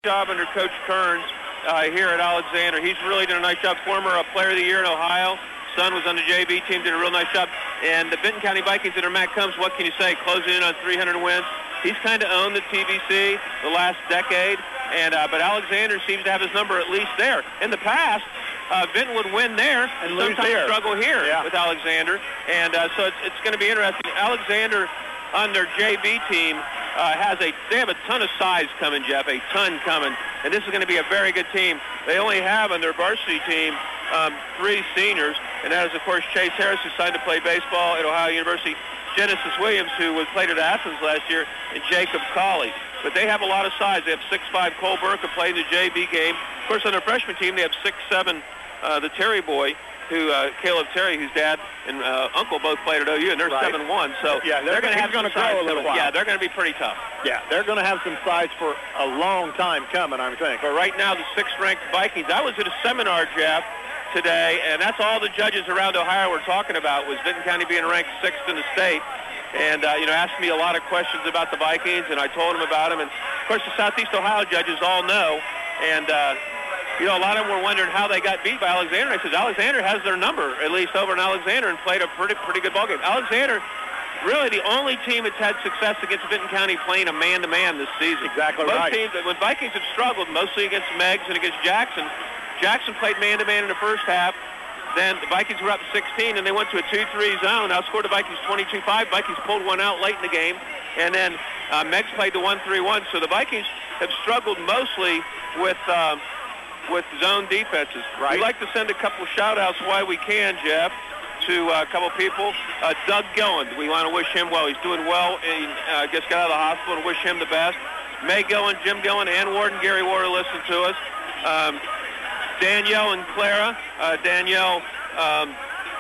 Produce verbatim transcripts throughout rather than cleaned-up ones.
job under Coach Kearns uh, here at Alexander. He's really done a nice job. Former uh, Player of the Year in Ohio. Son was on the J V team, did a real nice job. And the Benton County Vikings under Matt Combs, what can you say? Closing in on three hundred wins. He's kind of owned the T V C the last decade, and uh, but Alexander seems to have his number at least there. In the past, uh, Benton would win there and lose here. Struggle here yeah. with Alexander, and uh, so it's, it's going to be interesting. Alexander on their J V team uh, has a they have a ton of size coming, Jeff, a ton coming, and this is going to be a very good team. They only have on their varsity team um, three seniors, and that is of course Chase Harris, who signed to play baseball at Ohio University. Genesis Williams, who was played at Athens last year, and Jacob Colley. But they have a lot of size. They have six five Cole Burke, who played in the J V game. Of course, on their freshman team, they have six seven uh, the Terry boy, who uh, Caleb Terry, whose dad and uh, uncle both played at O U, and they're seven one. Right. So yeah, they're, they're going to have going to grow a little while. Yeah, they're going to be pretty tough. Yeah, they're going to have some size for a long time coming, I think. But right now, the sixth-ranked Vikings. I was at a seminar, Jeff, today, and that's all the judges around Ohio were talking about was Benton County being ranked sixth in the state. And, uh, you know, asked me a lot of questions about the Vikings, and I told them about them. And, of course, the Southeast Ohio judges all know. And, uh, you know, a lot of them were wondering how they got beat by Alexander. I said, Alexander has their number, at least over in Alexander, and played a pretty pretty good ballgame. Alexander, really the only team that's had success against Benton County playing a man-to-man this season. Exactly Most right. teams, when Vikings have struggled, mostly against Meggs and against Jackson, Jackson played man-to-man in the first half. Then the Vikings were up sixteen, and they went to a two three zone. Outscored the Vikings twenty-two five. Vikings pulled one out late in the game. And then uh, Meggs played the one three one. So the Vikings have struggled mostly with uh, with zone defenses. Right. We'd like to send a couple of shout-outs while we can, Jeff, to uh, a couple of people. Uh, Doug Gillen, we want to wish him well. He's doing well. He uh, just got out of the hospital, and wish him the best. May Gillen, Jim Gillen, Ann Warden, Gary Warder listen to us. Um, Danielle and Clara. Uh, Danielle um,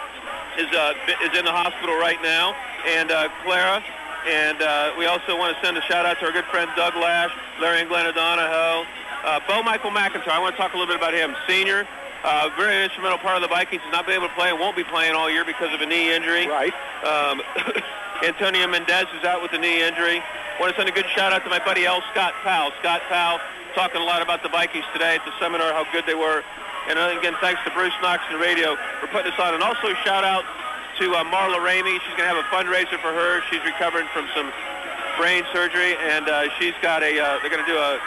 is uh, is in the hospital right now, and uh, Clara. And uh, we also want to send a shout-out to our good friend Doug Lash, Larry and Glenn O'Donohoe. Uh, Bo Michael McIntyre, I want to talk a little bit about him. Senior, uh, very instrumental part of the Vikings. Has not been able to play and won't be playing all year because of a knee injury. Right. Um, Antonio Mendez is out with a knee injury. I want to send a good shout-out to my buddy L. Scott Powell. Scott Powell talking a lot about the Vikings today at the seminar, how good they were. And uh, again, thanks to Bruce Knox and Radio for putting this on. And also a shout-out to uh, Marla Ramey. She's going to have a fundraiser for her. She's recovering from some brain surgery, and uh, she's got a, uh, they're going to do a,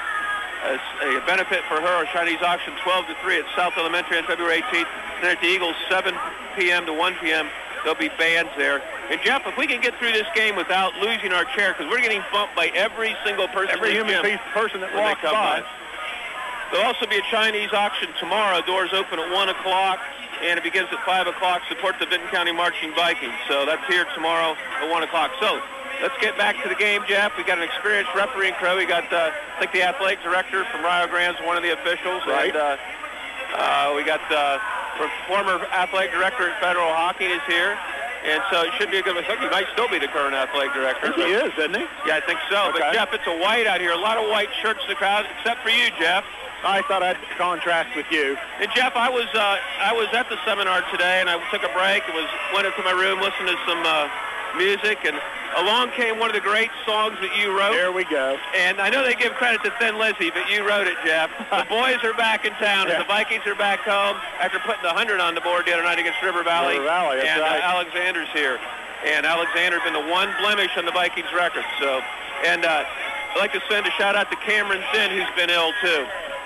a, a benefit for her, a Chinese auction, twelve to three at South Elementary on February eighteenth. Then at the Eagles, seven p.m. to one p.m., there'll be bands there. And, Jeff, if we can get through this game without losing our chair, because we're getting bumped by every single person. Every human piece, person that walks by. There'll also be a Chinese auction tomorrow. Doors open at one o'clock, and it begins at five o'clock. Support the Benton County Marching Vikings. So that's here tomorrow at one o'clock. So let's get back to the game, Jeff. We got an experienced referee in Crow. We got, uh, I think, the athletic director from Rio Grande's one of the officials. Right. And uh, uh, we got uh, former athletic director at Federal Hockey is here. And so it should be a good one. He might still be the current athletic director. I think he is, isn't he? Yeah, I think so. Okay. But, Jeff, it's a white out here. A lot of white shirts in the crowd, except for you, Jeff. I thought I'd contrast with you. And, Jeff, I was uh, I was at the seminar today, and I took a break and was went into my room, listened to some uh, music, and along came one of the great songs that you wrote. There we go. And I know they give credit to Thin Lizzy, but you wrote it, Jeff. The boys are back in town, yeah. and the Vikings are back home after putting the one hundred on the board the other night against River Valley. River Valley, that's and right. uh, Alexander's here. And Alexander's been the one blemish on the Vikings record. So, and uh, I'd like to send a shout-out to Cameron Zinn, who's been ill, too.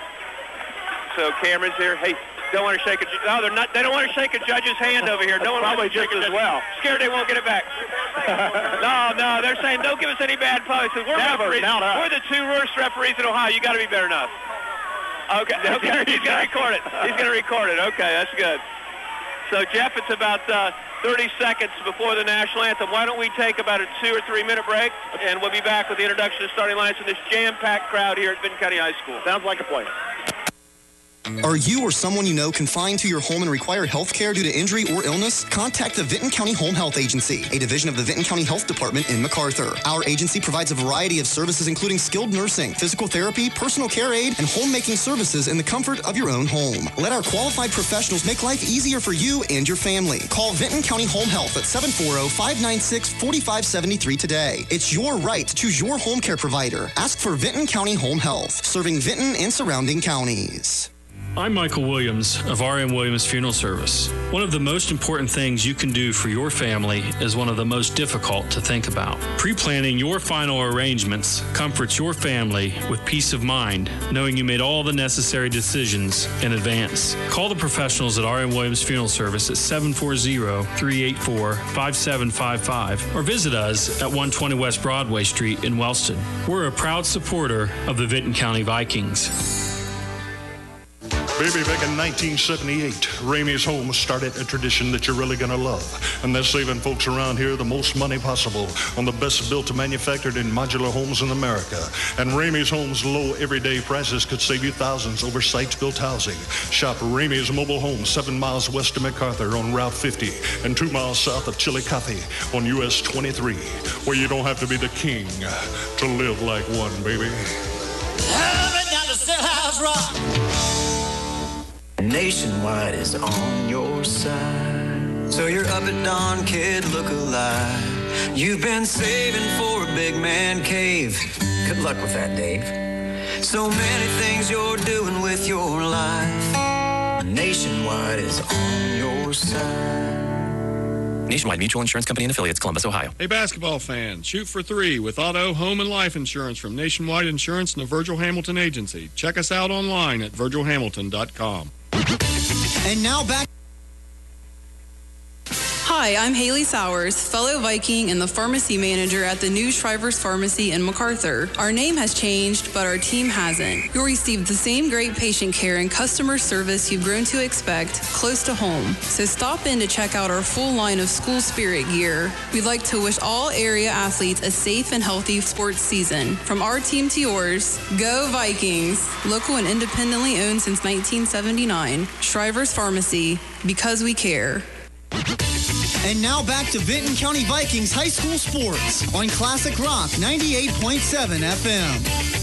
So Cameron's here. Hey, don't want to shake a. No, they're not. They don't want to shake a judge's hand over here. No one probably wants to just shake as a well. Scared they won't get it back. no, no, they're saying don't give us any bad public. We're Never, referees. no, no. We're the two worst referees in Ohio. You got to be better than us. Okay, okay. He's going to record it. He's going to record it. Okay, that's good. So Jeff, it's about uh, thirty seconds before the national anthem. Why don't we take about a two or three minute break, and we'll be back with the introduction of starting lines in this jam-packed crowd here at Benton County High School. Sounds like a plan. Are you or someone you know confined to your home and require health care due to injury or illness? Contact the Vinton County Home Health Agency, a division of the Vinton County Health Department in MacArthur. Our agency provides a variety of services including skilled nursing, physical therapy, personal care aid, and homemaking services in the comfort of your own home. Let our qualified professionals make life easier for you and your family. Call Vinton County Home Health at seven four zero, five nine six, four five seven three today. It's your right to choose your home care provider. Ask for Vinton County Home Health, serving Vinton and surrounding counties. I'm Michael Williams of R M Williams Funeral Service. One of the most important things you can do for your family is one of the most difficult to think about. Pre-planning your final arrangements comforts your family with peace of mind, knowing you made all the necessary decisions in advance. Call the professionals at R M Williams Funeral Service at seven four zero, three eight four, five seven five five or visit us at one twenty West Broadway Street in Wellston. We're a proud supporter of the Vinton County Vikings. Baby, back in nineteen seventy-eight, Ramey's Homes started a tradition that you're really going to love. And that's saving folks around here the most money possible on the best built and manufactured in modular homes in America. And Ramey's Homes' low everyday prices could save you thousands over site-built housing. Shop Ramey's Mobile Homes seven miles west of MacArthur on Route fifty and two miles south of Chillicothe on U S twenty-three, where you don't have to be the king to live like one, baby. Nationwide is on your side, so you're up at dawn, kid, look alive. You've been saving for a big man cave. Good luck with that, Dave. So many things you're doing with your life. Nationwide is on your side. Nationwide Mutual Insurance Company and Affiliates, Columbus, Ohio. Hey, basketball fans, shoot for three with auto, home, and life insurance from Nationwide Insurance and the Virgil Hamilton Agency. Check us out online at virgil hamilton dot com. And now back. Hi, I'm Haley Sowers, fellow Viking and the pharmacy manager at the new Shrivers Pharmacy in MacArthur. Our name has changed, but our team hasn't. You'll receive the same great patient care and customer service you've grown to expect close to home. So stop in to check out our full line of school spirit gear. We'd like to wish all area athletes a safe and healthy sports season. From our team to yours, go Vikings! Local and independently owned since nineteen seventy-nine. Shrivers Pharmacy, because we care. And now back to Vinton County Vikings high school sports on Classic Rock ninety-eight point seven F M.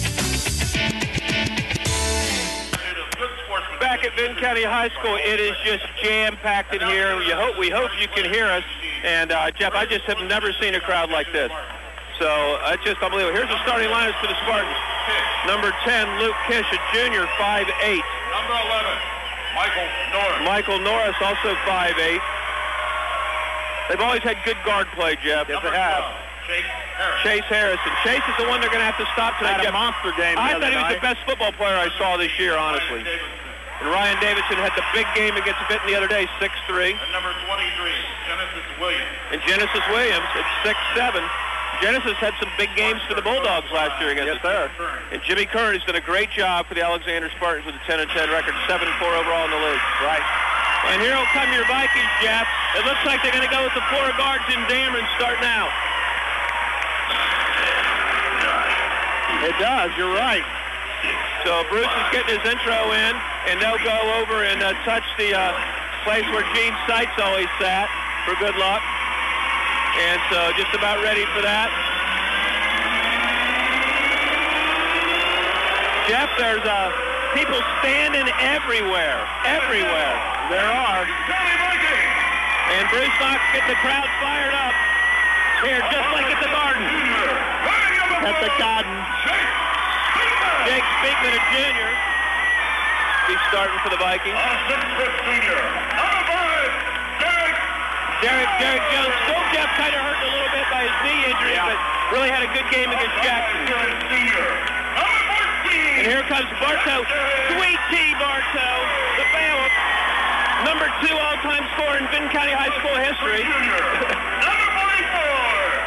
Back at Vinton County High School, it is just jam-packed in here. You hope, we hope you can hear us. And, uh, Jeff, I just have never seen a crowd like this. So uh, it's just unbelievable. Here's the starting lineups for the Spartans. Number ten, Luke Kish, a junior, five eight. Number eleven, Michael Norris. Michael Norris, also five eight. They've always had good guard play, Jeff. Yes, they have. Chase Harris. Chase Harrison. Chase is the one they're going to have to stop tonight. Had a monster game I the thought he was night. the best football player I saw this year, honestly. And Ryan Davidson had the big game against Vinton the other day, six three. And number twenty-three, Genesis Williams. And Genesis Williams at six seven. Genesis had some big games for the Bulldogs last year against Yes, sir. And Jimmy Kern has done a great job for the Alexander Spartans with a ten and ten record, seven and four overall in the league. Right. And here will come your Vikings, Jeff. It looks like they're going to go with the four guards in Dameron starting out. It does. You're right. So Bruce is getting his intro in, and they'll go over and uh, touch the uh, place where Gene Seitz always sat for good luck. And so just about ready for that. Jeff, there's uh, people standing everywhere, everywhere. There are. And Bruce Knox getting the crowd fired up here, just like at the Garden. At the Garden. Jake Speakman, a junior. He's starting for the Vikings. Derek, Derek Jones, still Jeff kind of hurt a little bit by his knee injury, but really had a good game against Jackson. And here comes Bartow, Sweet Tea Bartow, the Bama, number two all-time scorer in Vinton County High School history. Number forty-four,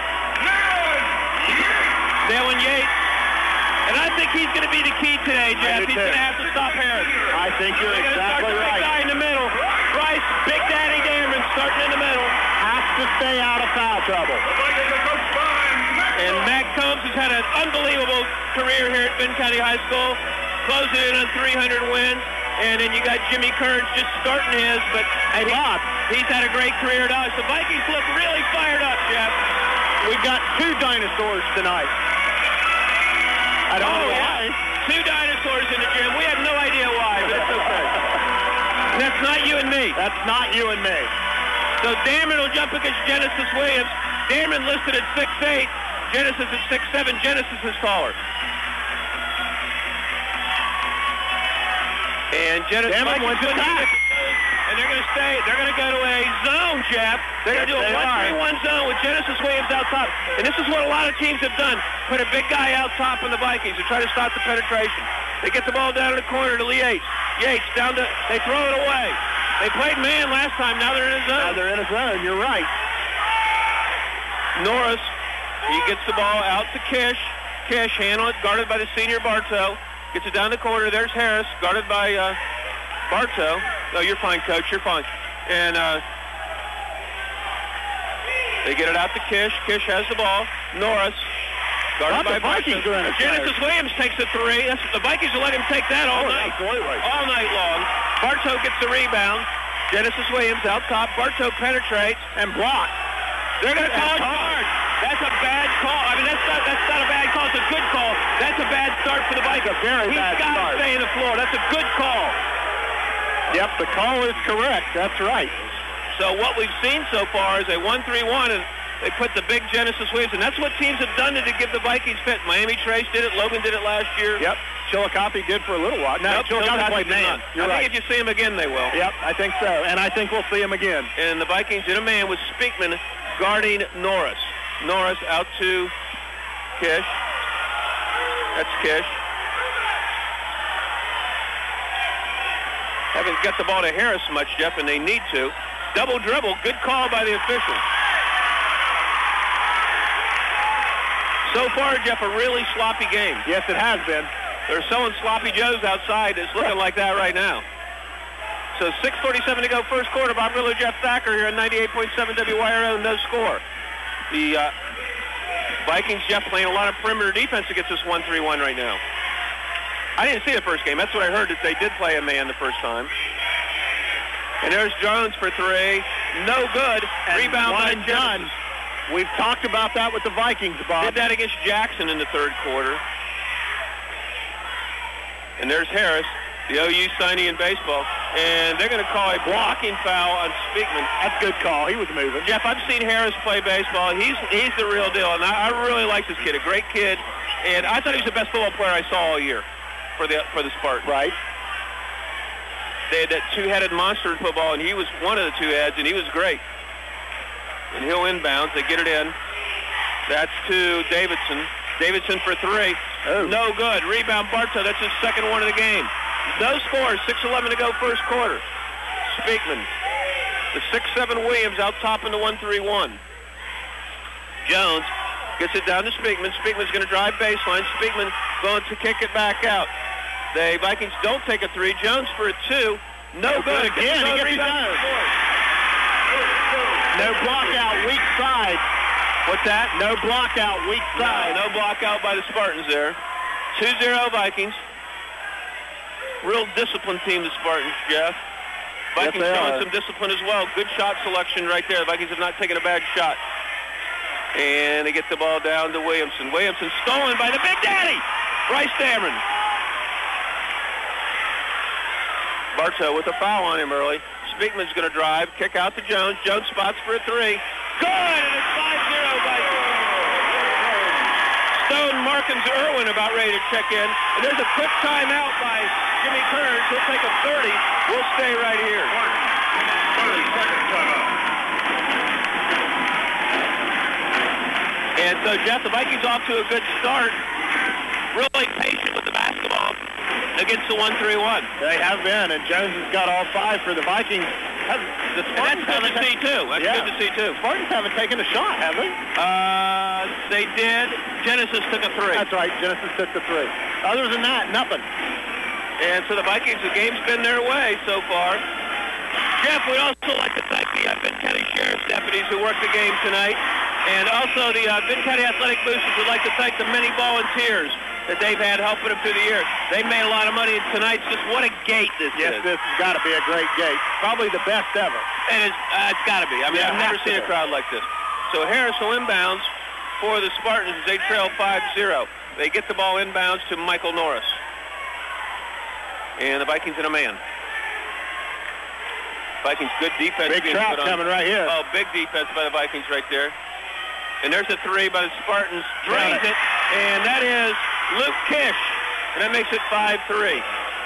Dalen Yates. And I think he's going to be the key today, Jeff. He's going to have to stop Harris. I think you're They're exactly start the right. big guy in the middle. Bryce, Big Daddy Dameron starting in the middle. Has to stay out of foul trouble. And Matt Combs has had an unbelievable career here at Vinton County High School, closing in on three hundred wins. And then you got Jimmy Kearns just starting his, but Hey, Bob. he's had a great career at us. The Vikings look really fired up, Jeff. We've got two dinosaurs tonight. I don't oh, know yeah. why. Two dinosaurs in the gym. We have no idea why, but it's okay. And that's not you and me. That's not you and me. So Dameron will jump against Genesis Williams. Dameron listed at six eight. Genesis at six seven. Genesis is taller. And Genesis Dameron went to attack. And they're going to stay. They're going to go to a zone, Jeff. They're going to do a one three one zone with Genesis Williams out top. And this is what a lot of teams have done. Put a big guy out top on the Vikings to try to stop the penetration. They get the ball down in the corner to Lee Yates. Yates down to, they throw it away. They played man last time. Now they're in a zone. Now they're in a zone. You're right. Norris, he gets the ball out to Kish. Kish, handle it, guarded by the senior Bartow. Gets it down the corner. There's Harris, guarded by uh, Bartow. No, you're fine, Coach. You're fine. And uh, they get it out to Kish. Kish has the ball. Norris, guarded by Vikings. Genesis Williams takes a three. That's, the Vikings will let him take that all oh, night. Absolutely. All night long. Bartow gets the rebound. Genesis Williams out top. Bartow penetrates and blocks. They're going to call it hard. That's a bad call. I mean, that's not that's not a bad call. It's a good call. That's a bad start for the Vikings. It's a very He's bad got start. to stay in the floor. That's a good call. Yep, the call is correct. That's right. So what we've seen so far is a one three one, and they put the big Genesis Williams, and that's what teams have done to give the Vikings fit. Miami Trace did it. Logan did it last year. Yep. Chillicothe did for a little while. No, nope, Chillicothe played man. You're I right. think if you see him again, they will. Yep, I think so. And I think we'll see him again. And the Vikings in a man with Speakman guarding Norris. Norris out to Kish. That's Kish. Haven't got the ball to Harris much, Jeff, and they need to. Double dribble. Good call by the official. So far, Jeff, a really sloppy game. Yes, it has been. They're selling sloppy joes outside. It's looking like that right now. So six forty-seven to go first quarter. Bob Miller, Jeff Thacker here on ninety-eight point seven W Y R O, no score. The uh, Vikings, Jeff, playing a lot of perimeter defense against this one three one right now. I didn't see the first game. That's what I heard, that they did play a man the first time. And there's Jones for three. No good. And Rebound by one done. Genesis. We've talked about that with the Vikings, Bob. Did that against Jackson in the third quarter. And there's Harris, the O U signee in baseball. And they're going to call a blocking foul on Speakman. That's a good call. He was moving. Jeff, I've seen Harris play baseball. He's he's the real deal. And I, I really like this kid, a great kid. And I thought he was the best football player I saw all year for the for the Spartans. Right. They had that two-headed monster in football, and he was one of the two heads, and he was great. And he'll inbounds. They get it in. That's to Davidson. Davidson for three. Oh. No good. Rebound Bartow. That's his second one of the game. No score. six eleven to go first quarter. Speakman. The six seven Williams out top in the one three one. Jones gets it down to Speakman. Speakman's going to drive baseline. Speakman going to kick it back out. The Vikings don't take a three. Jones for a two. No, no good. good again. He gets his own. No block out, weak side. What's that? No block out, weak side. No, no block out by the Spartans there. two zero Vikings. Real disciplined team, the Spartans, Jeff. Vikings yes, showing are. some discipline as well. Good shot selection right there. The Vikings have not taken a bad shot. And they get the ball down to Williamson. Williamson stolen by the Big Daddy, Bryce Dameron. Bartow with a foul on him early. Speakman's going to drive, kick out to Jones. Jones spots for a three. Good, and it's five zero Vikings. Stone Markins Irwin about ready to check in. And there's a quick timeout by Jimmy Kearns. He'll take a thirty. We'll stay right here. And so, Jeff, the Vikings off to a good start. Really patient with the basketball against the one three one. They have been, and Jones has got all five for the Vikings. Have, the That's good to see, too. That's yeah. good to see, too. Spartans haven't taken a shot, have they? Uh, they did. Genesis took a three. That's right. Genesis took the three. Other than that, nothing. And so the Vikings, the game's been their way so far. Jeff, we'd also like to thank the Benton County Sheriff's deputies who worked the game tonight. And also the uh, Benton County Athletic Boosters would like to thank the many volunteers that they've had helping them through the year. They made a lot of money tonight's. Just what a gate this yes, is. Yes, this has got to be a great gate. Probably the best ever. And it's, uh, it's got to be. I mean, Yeah, I've never seen a crowd like this. So Harris will inbounds for the Spartans as they trail five zero. They get the ball inbounds to Michael Norris. And the Vikings in a man. Vikings, good defense. Big trap coming right here. Oh, big defense by the Vikings right there. And there's a three by the Spartans. Drains it. it. And that is Luke Kish. And that makes it five three.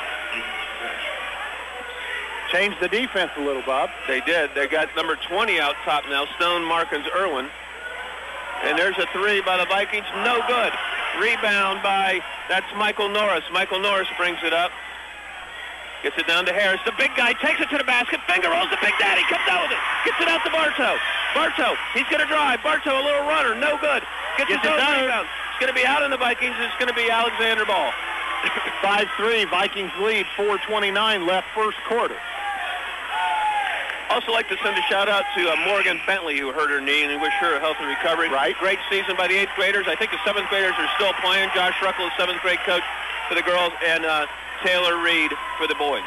Changed the defense a little, Bob. They did. They got number twenty out top now, Stone Markins Irwin. And there's a three by the Vikings. No good. Rebound by, that's Michael Norris. Michael Norris brings it up. Gets it down to Harris. The big guy takes it to the basket. Finger rolls the Big Daddy. Comes out with it. Gets it out to Bartow. Bartow, he's going to drive. Bartow, a little runner. No good. Gets, Gets his own rebound. It's going to be out in the Vikings. It's going to be Alexander Ball. five three, Vikings lead. four twenty-nine left first quarter. Also like to send a shout-out to uh, Morgan Bentley, who hurt her knee, and we wish her a healthy recovery. Right. Great season by the eighth graders. I think the seventh graders are still playing. Josh Ruckle, the seventh grade coach for the girls, and uh, Taylor Reed for the boys.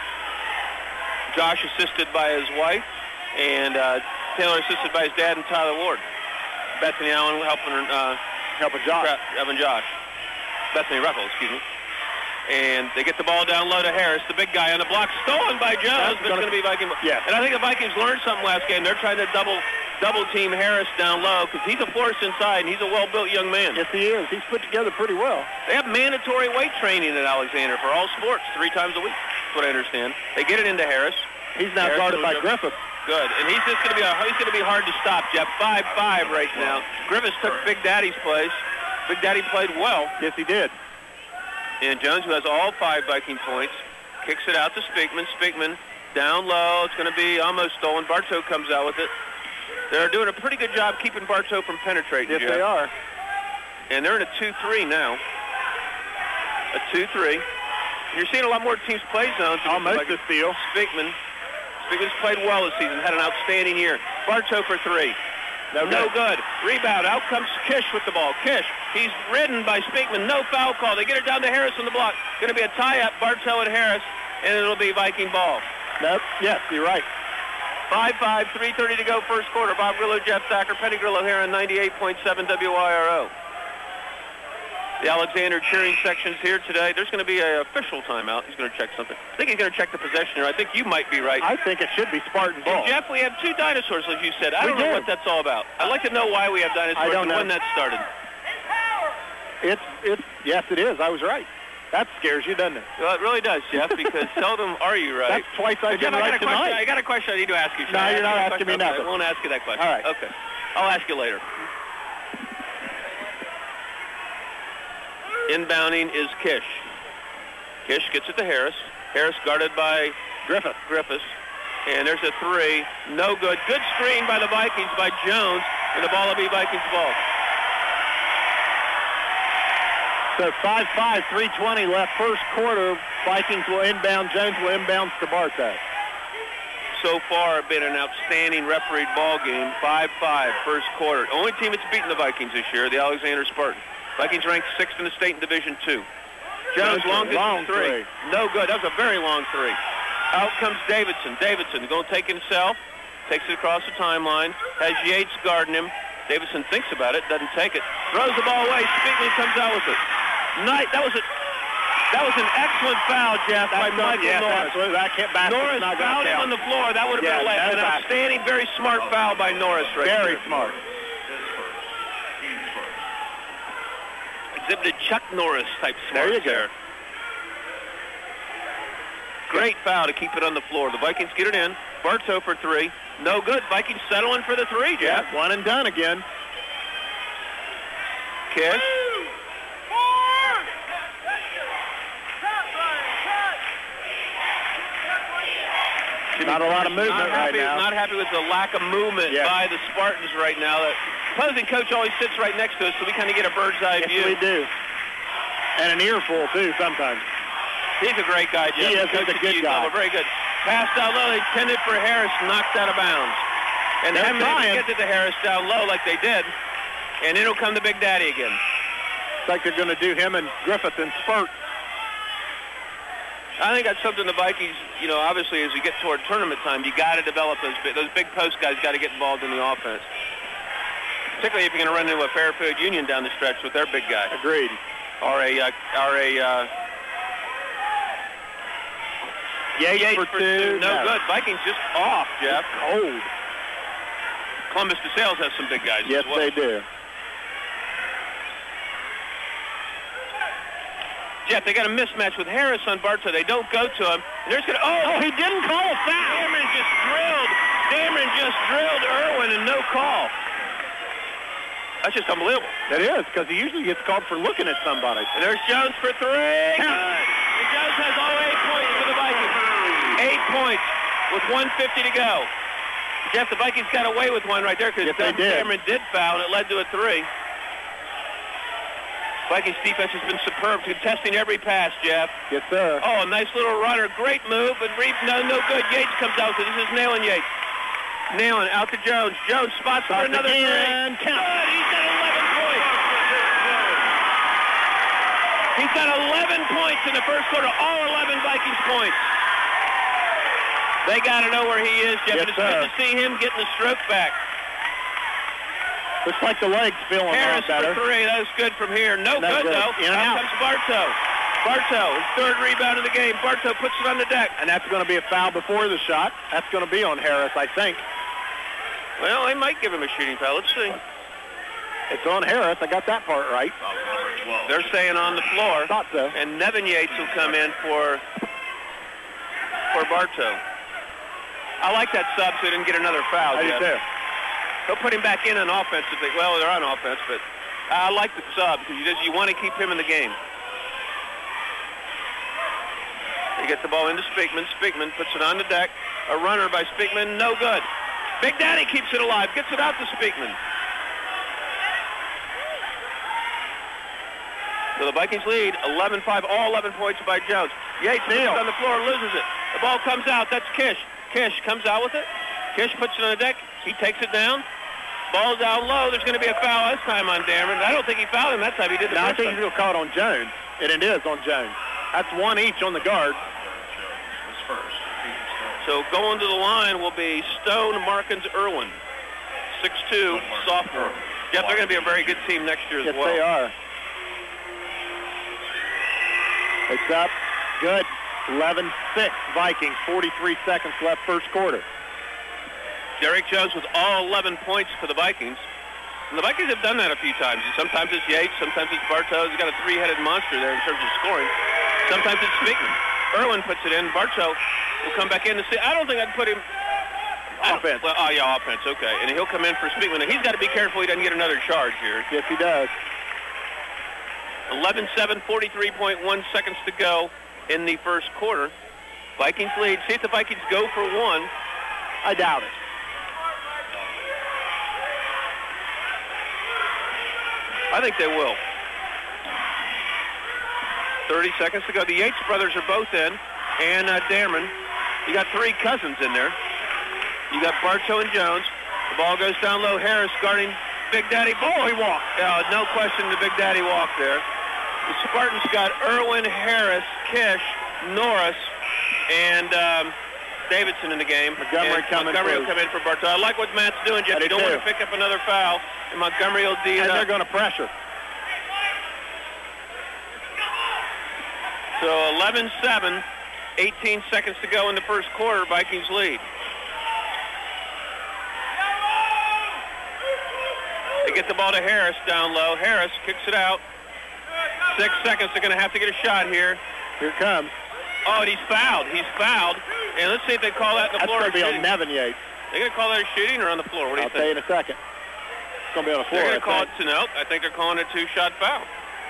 Josh assisted by his wife, and uh, Taylor assisted by his dad and Tyler Ward. Bethany Allen helping her, uh, helping Josh. Helping Josh. Bethany Ruckle, excuse me. And they get the ball down low to Harris, the big guy on the block, stolen by Jones, but it's going to be Viking. Yeah. And I think the Vikings learned something last game. They're trying to double double team Harris down low because he's a force inside, and he's a well-built young man. Yes, he is. He's put together pretty well. They have mandatory weight training at Alexander for all sports three times a week. That's what I understand. They get it into Harris. He's now Harris guarded by Griffith. Good, and he's just going to be a, he's going to be hard to stop, Jeff. five five right now. Griffiths took Big Daddy's place. Big Daddy played well. Yes, he did. And Jones, who has all five Viking points, kicks it out to Speakman. Speakman down low. It's going to be almost stolen. Bartow comes out with it. They're doing a pretty good job keeping Bartow from penetrating. Yes, Jeff. they are. And they're in a two three now. A two three. You're seeing a lot more teams play zones. Almost like a steal. Speakman. Speakman's played well this season. Had an outstanding year. Bartow for three. No, no good. Rebound. Out comes Kish with the ball. Kish. He's ridden by Speakman. No foul call. They get it down to Harris on the block. Going to be a tie-up. Bartow and Harris, and it'll be Viking ball. Nope. Yes, you're right. five five, three thirty to go first quarter. Bob Grillo, Jeff Thacker, Penny Grillo here on ninety-eight point seven W I R O. The Alexander cheering section's here today. There's going to be an official timeout. He's going to check something. I think he's going to check the possession here. I think you might be right. I think it should be Spartan ball. And Jeff, we have two dinosaurs, as you said. I we don't know do. what that's all about. I'd like to know why we have dinosaurs I don't and know. when that started. It's, it's, yes, it is. I was right. That scares you, doesn't it? Well, it really does, Jeff, because seldom are you right. That's twice I've been Jeff, right I got a question. tonight. I got a question I need to ask you. Should No, I you're not ask you a asking me question? nothing. I won't ask you that question. All right. Okay. I'll ask you later. Inbounding is Kish. Kish gets it to Harris. Harris guarded by Griffith. Griffiths. And there's a three. No good. Good screen by the Vikings by Jones. And the ball will be Vikings ball. So five five, three twenty left first quarter. Vikings will inbound. Jones will inbound to Bartow. So far, been an outstanding refereed ball game. five five first quarter. Only team that's beaten the Vikings this year, the Alexander Spartans. Vikings ranked sixth in the state in Division two. Jones, long distance long three. three. No good. That was a very long three. Out comes Davidson. Davidson going to take himself. Takes it across the timeline. Has Yates guarding him. Davidson thinks about it. Doesn't take it. Throws the ball away. Speakman comes out with it. Night. That was a. That was an excellent foul, Jeff, by Michael yes, Norris. Absolutely. That can't back Norris fouled him on the floor. That would have yeah, been a lay. An outstanding, very smart foul by Norris right Very there. smart. Exhibited Chuck Norris type smarts there. You go. there. Great foul to keep it on the floor. The Vikings get it in. Bartow for three. No good. Vikings settling for the three, Jeff. Yeah, one and done again. Kish. Not a lot of movement not happy, right now. Not happy with the lack of movement yeah. by the Spartans right now. The opposing coach always sits right next to us, so we kind of get a bird's eye yes, view. we do. And an earful, too, sometimes. He's a great guy, Jeff. He is. He's a good guy. Level. Very good. Pass down low, intended for Harris, knocked out of bounds. And they They're haven't been able to trying. get to the Harris down low like they did. And in will come the Big Daddy again. It's like they're going to do him and Griffith in spurts. I think that's something the Vikings, you know, obviously as you get toward tournament time, you got to develop those big, those big post guys got to get involved in the offense. Particularly if you're going to run into a Fairfield Union down the stretch with their big guy. Agreed. Or a, uh, or a uh, Yates, Yates for, for two. two. No, good. Vikings just off, Jeff. Cold. Columbus DeSales has some big guys Yes, as well. they do. Jeff, they got a mismatch with Harris on Bartow. They don't go to him. And there's gonna, oh, Oh, he didn't call a foul. Dameron just drilled. Dameron just drilled Irwin and no call. That's just unbelievable. That is, because he usually gets called for looking at somebody. And there's Jones for three. Good. And Jones has all eight points for the Vikings. Eight points with one fifty to go. Jeff, the Vikings got away with one right there because Yes, they did. Dameron did foul, and it led to a three. Vikings defense has been superb, contesting every pass, Jeff. Yes, sir. Oh, a nice little runner. Great move, but Reed, no, no good. Yates comes out, so this is nailing Yates. Nailing out to Jones. Jones spots for Spots another again. three. Good. He's got eleven points. He's got eleven points in the first quarter. All eleven Vikings points. They got to know where he is, Jeff. Yes, and it's sir. good to see him getting the stroke back. Looks like the leg's feeling Harris a lot better. for three. That was good from here. No, No good, good. though. In and Out out. comes Bartow. Bartow, his third rebound of the game. Bartow puts it on the deck. And that's going to be a foul before the shot. That's going to be on Harris, I think. Well, they might give him a shooting foul. Let's see. It's on Harris. I got that part right. They're saying on the floor. Thought so. And Nevin Yates will come in for for Bartow. I like that sub so he didn't get another foul, I do Jeff. too. He'll put him back in on offense. If they, well, they're on offense, but I like the sub because you just you want to keep him in the game. They get the ball into Speakman. Speakman puts it on the deck. A runner by Speakman, no good. Big Daddy keeps it alive, gets it out to Speakman. So the Vikings lead eleven five, all eleven points by Jones. Yates puts it on the floor, loses it. The ball comes out. That's Kish. Kish comes out with it. Kish puts it on the deck. He takes it down. Ball's out low. There's going to be a foul this time on Dameron. I don't think he fouled him that time. He did the No, I first think time. he's going to call it on Jones. And it is on Jones. That's one each on the guard. So going to the line will be Stone, Markins, Irwin. six two, sophomore. Jeff, they're going to be a very good team next year as Yes, well. they are. It's up. Good. eleven six Vikings. forty-three seconds left first quarter. Derek Jones with all eleven points for the Vikings. And the Vikings have done that a few times. Sometimes it's Yates, sometimes it's Bartow. He's got a three-headed monster there in terms of scoring. Sometimes it's Speakman. Irwin puts it in. Bartow will come back in to see. I don't think I'd put him... I don't- Offense. Well, oh, yeah, offense, okay. And he'll come in for Speakman. And he's got to be careful he doesn't get another charge here. Yes, he does. eleven seven, forty-three point one seconds to go in the first quarter. Vikings lead. See if the Vikings go for one. I doubt it. I think they will. thirty seconds to go. The Yates brothers are both in. And uh, Dameron. You got three cousins in there. You got Bartow and Jones. The ball goes down low. Harris guarding Big Daddy. Oh, he walked. Yeah, no question the Big Daddy walked there. The Spartans got Irwin, Harris, Kish, Norris, and um, Davidson in the game. Montgomery and coming Montgomery for- will come in for Bartow. I like what Matt's doing, Jeff. I do You don't want too. to pick up another foul, and Montgomery will D it And up. they're going to pressure. So eleven seven, eighteen seconds to go in the first quarter. Vikings lead. They get the ball to Harris down low. Harris kicks it out. Six seconds. They're going to have to get a shot here. Here it comes. Oh, and he's fouled. He's fouled. And let's see if they call that in the That's floor. going to be or on shooting. Nevin Yates. They're going to call that a shooting or on the floor? What do you I'll tell you think? in a second. It's going to be on the floor. They're I going to call think. it to no. I think they're calling it a two-shot foul.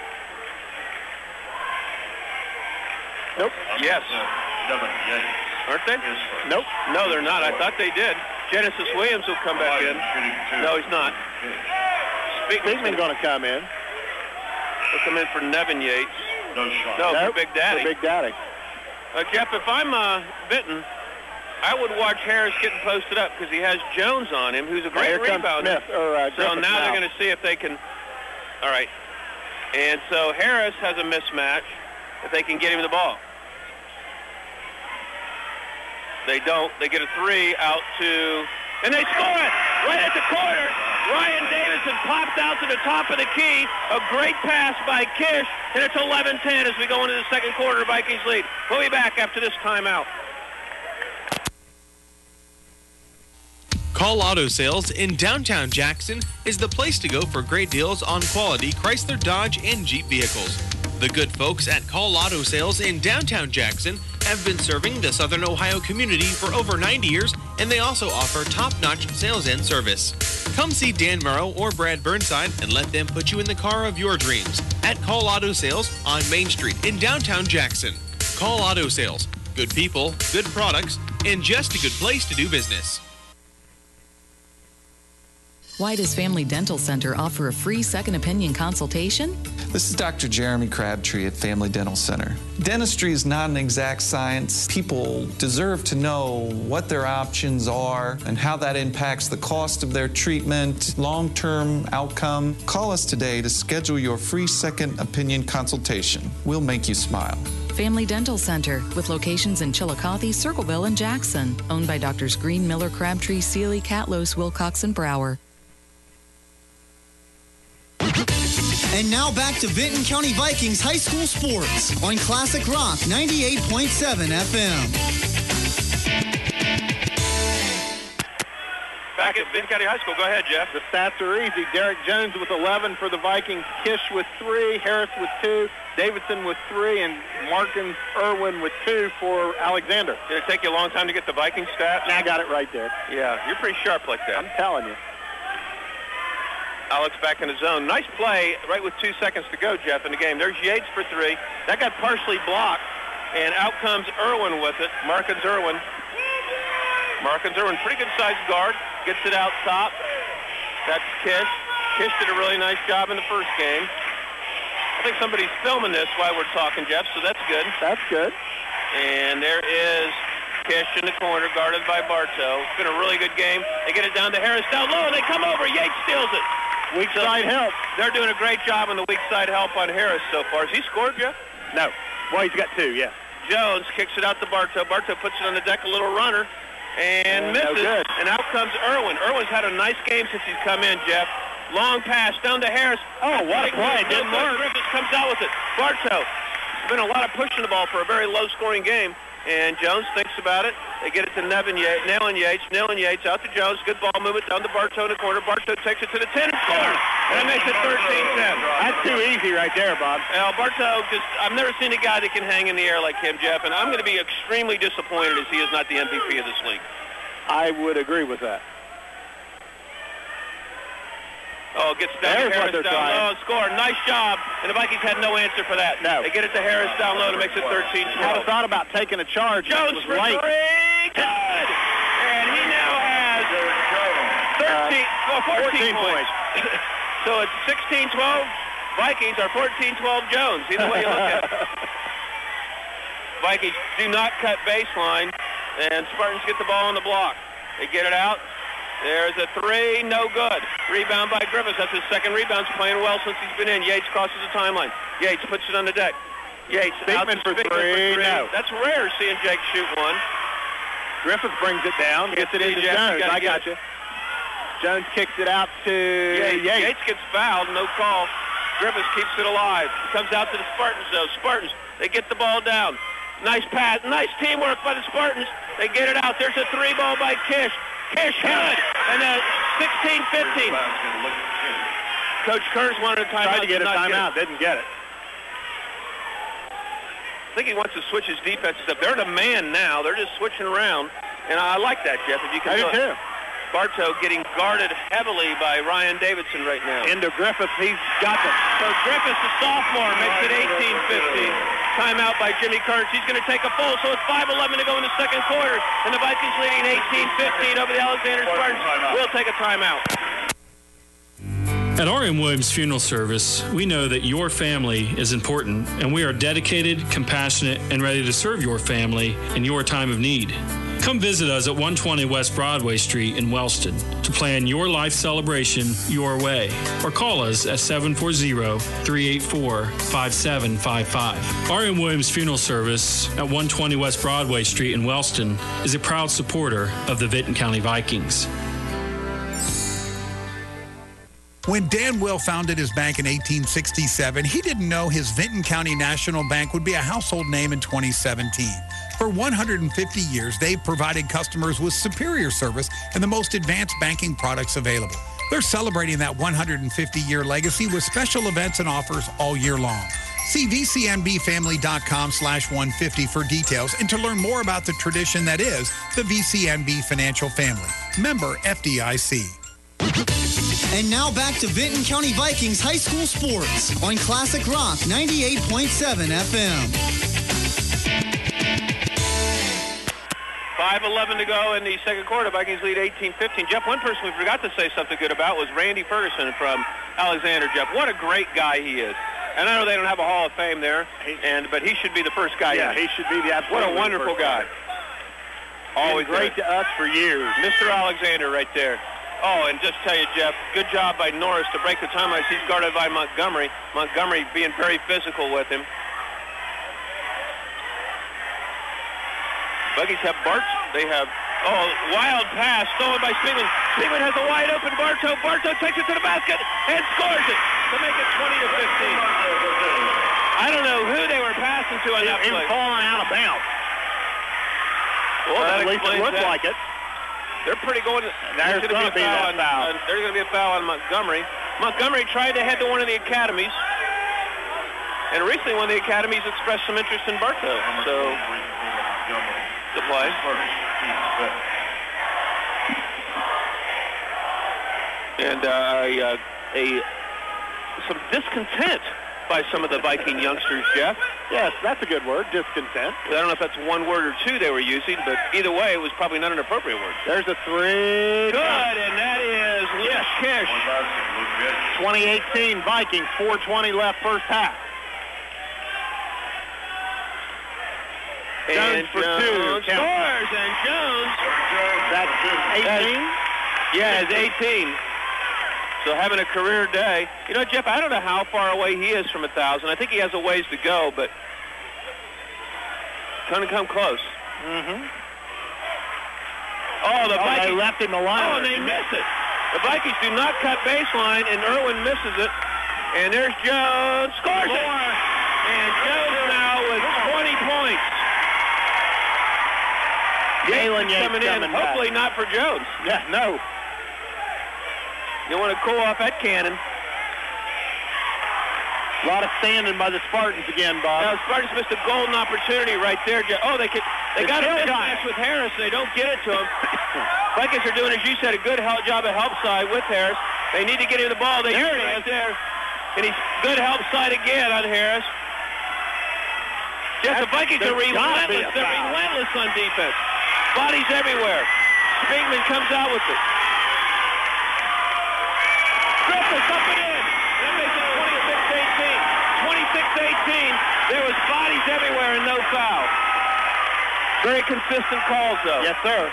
Nope. Yes. Aren't they? Nope. No, they're not. I thought they did. Genesis Williams will come back in. No, he's not. Speakman's going to come in. He'll come in for Nevin Yates. No shot. No, Nope. for Big Daddy. For Big Daddy. Uh, Jeff, if I'm uh, Benton, I would watch Harris getting posted up because he has Jones on him, who's a great Here comes rebounder. Smith, or, uh, so Griffith now, now they're going to see if they can. All right. And so Harris has a mismatch if they can get him the ball. They don't. They get a three out to, and they score it right at the corner. Ryan Davidson popped out to the top of the key. A great pass by Kish, and it's eleven ten as we go into the second quarter. Vikings lead. We'll be back after this timeout. Call Auto Sales in downtown Jackson is the place to go for great deals on quality Chrysler, Dodge, and Jeep vehicles. The good folks at Call Auto Sales in downtown Jackson have been serving the Southern Ohio community for over ninety years, and they also offer top-notch sales and service. Come see Dan Murrow or Brad Burnside and let them put you in the car of your dreams at Call Auto Sales on Main Street in downtown Jackson. Call Auto Sales. Good people, good products, and just a good place to do business. Why does Family Dental Center offer a free second opinion consultation? This is Doctor Jeremy Crabtree at Family Dental Center. Dentistry is not an exact science. People deserve to know what their options are and how that impacts the cost of their treatment, long-term outcome. Call us today to schedule your free second opinion consultation. We'll make you smile. Family Dental Center, with locations in Chillicothe, Circleville, and Jackson. Owned by Doctors Green, Miller, Crabtree, Seeley, Catlos, Wilcox, and Brower. And now back to Vinton County Vikings High School Sports on Classic Rock ninety-eight point seven F M. Back at Vinton County High School. Go ahead, Jeff. The stats are easy. Derek Jones with eleven for the Vikings. Kish with three. Harris with two. Davidson with three. And Markins Irwin with two for Alexander. Did it take you a long time to get the Viking stat? I got it right there. Yeah, you're pretty sharp like that. I'm telling you. Alex back in the zone. Nice play right with two seconds to go, Jeff, in the game. There's Yates for three. That got partially blocked, and out comes Irwin with it. Markins Irwin. Markins Irwin, pretty good-sized guard. Gets it out top. That's Kish. Kish did a really nice job in the first game. I think somebody's filming this while we're talking, Jeff, so that's good. That's good. And there is Kish in the corner, guarded by Bartow. It's been a really good game. They get it down to Harris down low, and they come over. Yates steals it. Weak so side help. They're doing a great job on the weak side help on Harris so far. Has he scored, Jeff? No. Well, he's got two, yeah. Jones kicks it out to Bartow. Bartow puts it on the deck, a little runner, and uh, misses. No good. And out comes Irwin. Irwin's had a nice game since he's come in, Jeff. Long pass down to Harris. Oh, what a play. Didn't work. Griffiths comes out with it. Bartow. There's been a lot of pushing the ball for a very low-scoring game. And Jones thinks about it. They get it to Nevin Yates, Nellen Yates, Nellen Yates out to Jones. Good ball movement down to Bartow in the corner. Bartow takes it to the ten and scores. And that makes it thirteen ten. That's too easy right there, Bob. Well, Bartow just, I've never seen a guy that can hang in the air like him, Jeff. And I'm going to be extremely disappointed as he is not the M V P of this league. I would agree with that. Oh, gets down There's to Harris down low, score. Nice job. And the Vikings had no answer for that. No. They get it to Harris down low to makes it thirteen twelve. Had a thought about taking a charge. Jones for late. three. Good. And he now has thirteen, uh, well, fourteen, fourteen points. points. So it's sixteen twelve Vikings or fourteen twelve Jones. Either way you look at it. Vikings do not cut baseline, and Spartans get the ball on the block. They get it out. There's a three, no good. Rebound by Griffiths. That's his second rebound. He's playing well since he's been in. Yates crosses the timeline. Yates puts it on the deck. Yates out to for Spickman three. for three. No. That's rare seeing Jake shoot one. Griffiths brings it down. Gets it into Jones. I got you. Jones kicks it out to Yates. Yates. Yates gets fouled. No call. Griffiths keeps it alive. Comes out to the Spartans, though. Spartans, they get the ball down. Nice pass. Nice teamwork by the Spartans. They get it out. There's a three ball by Kish. Kish good. And then sixteen fifteen. Coach Kurz wanted a timeout. Tried to get a timeout. Didn't get it. I think he wants to switch his defenses up. They're in a man now. They're just switching around. And I like that, Jeff, if you can I do too. Bartow getting guarded heavily by Ryan Davidson right now. Into Griffiths. He's got it. So Griffiths, the sophomore, makes it eighteen fifteen. Timeout by Jimmy Kurtz. He's going to take a full, so it's five eleven to go in the second quarter. And the Vikings leading eighteen fifteen over the Alexander Spartans. We'll take a timeout. At R M Williams Funeral Service, we know that your family is important, and we are dedicated, compassionate, and ready to serve your family in your time of need. Come visit us at one twenty West Broadway Street in Wellston to plan your life celebration your way, or call us at seven four zero, three eight four, five seven five five. R M Williams Funeral Service at one twenty West Broadway Street in Wellston is a proud supporter of the Vinton County Vikings. When Dan Will founded his bank in eighteen sixty-seven, he didn't know his Vinton County National Bank would be a household name in twenty seventeen. For one hundred fifty years, they've provided customers with superior service and the most advanced banking products available. They're celebrating that one hundred fifty year legacy with special events and offers all year long. See V C N B family dot com slash one fifty for details and to learn more about the tradition that is the V C N B Financial Family. Member F D I C. And now back to Vinton County Vikings High School Sports on Classic Rock ninety-eight point seven F M. five eleven to go in the second quarter. Vikings lead eighteen fifteen. Jeff, one person we forgot to say something good about was Randy Ferguson from Alexander. Jeff, what a great guy he is. And I know they don't have a Hall of Fame there, and but he should be the first guy. Yeah, in. he should be the absolute. What a wonderful guy. Always great there. to us for years. Mister Alexander right there. Oh, and just tell you, Jeff, good job by Norris to break the time ice. He's guarded by Montgomery. Montgomery being very physical with him. Buggies have Bart. They have, oh, wild pass stolen by Spiegman. Spiegman has a wide open Bartow. Bartow takes it to the basket and scores it to make it twenty to fifteen. I don't know who they were passing to on that He play. was falling out of bounds. Well, that at least it looked that. like it. They're pretty going. There's going to be, be a foul. that foul. On, uh, there's going to be a foul on Montgomery. Montgomery tried to head to one of the academies, and recently one of the academies expressed some interest in Bartow. So, the play. And uh, a, uh, a some discontent by some of the Viking youngsters, Jeff. Yes, that's a good word, discontent. I don't know if that's one word or two they were using, but either way, it was probably not an appropriate word. There's a three. Good, and that is Luke Kish. twenty eighteen Vikings, four twenty left first half. And Jones for Jones two. scores, and Jones. That's eighteen? Yeah, it's eighteen. So having a career day. You know, Jeff, I don't know how far away he is from one thousand. I think he has a ways to go, but going to come close. Mm-hmm. Oh, the oh, Vikings. they left him alone. Oh, and they miss it. The Vikings do not cut baseline, and Irwin misses it. And there's Jones. Scores it. And Jones now with twenty points. Jalen Yates coming in. coming back. Hopefully not for Jones. Yeah, no. You want to cool off that cannon. A lot of standing by the Spartans again, Bob. Now, Spartans missed a golden opportunity right there. Oh, they could, they It's got a still mismatch with Harris. They don't get it to him. Vikings are doing, as you said, a good help job at help side with Harris. They need to get him the ball. They There do it right is. there. And he's good help side again on Harris. Just the Vikings are there's gotta be relentless. a They're foul. relentless on defense. Bodies everywhere. Spingman comes out with it. Griffiths up and in. That makes it twenty-six eighteen. twenty-six eighteen. There was bodies everywhere and no foul. Very consistent calls, though. Yes, sir.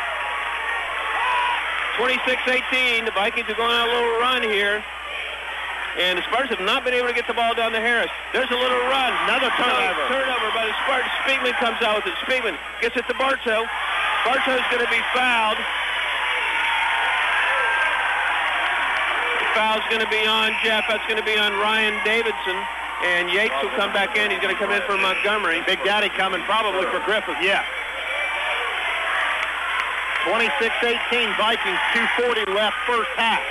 twenty-six eighteen. The Vikings are going on a little run here. And the Spartans have not been able to get the ball down to Harris. There's a little run. Another turnover. No, turnover by the Spartans. Spiegman comes out with it. Spiegman gets it to Bartow. Bartow's going to be fouled. The foul's going to be on Jeff. That's going to be on Ryan Davidson. And Yates will come back in. He's going to come in for Montgomery. Big Daddy coming probably for Griffith. Yeah. twenty-six eighteen Vikings, two forty left first half.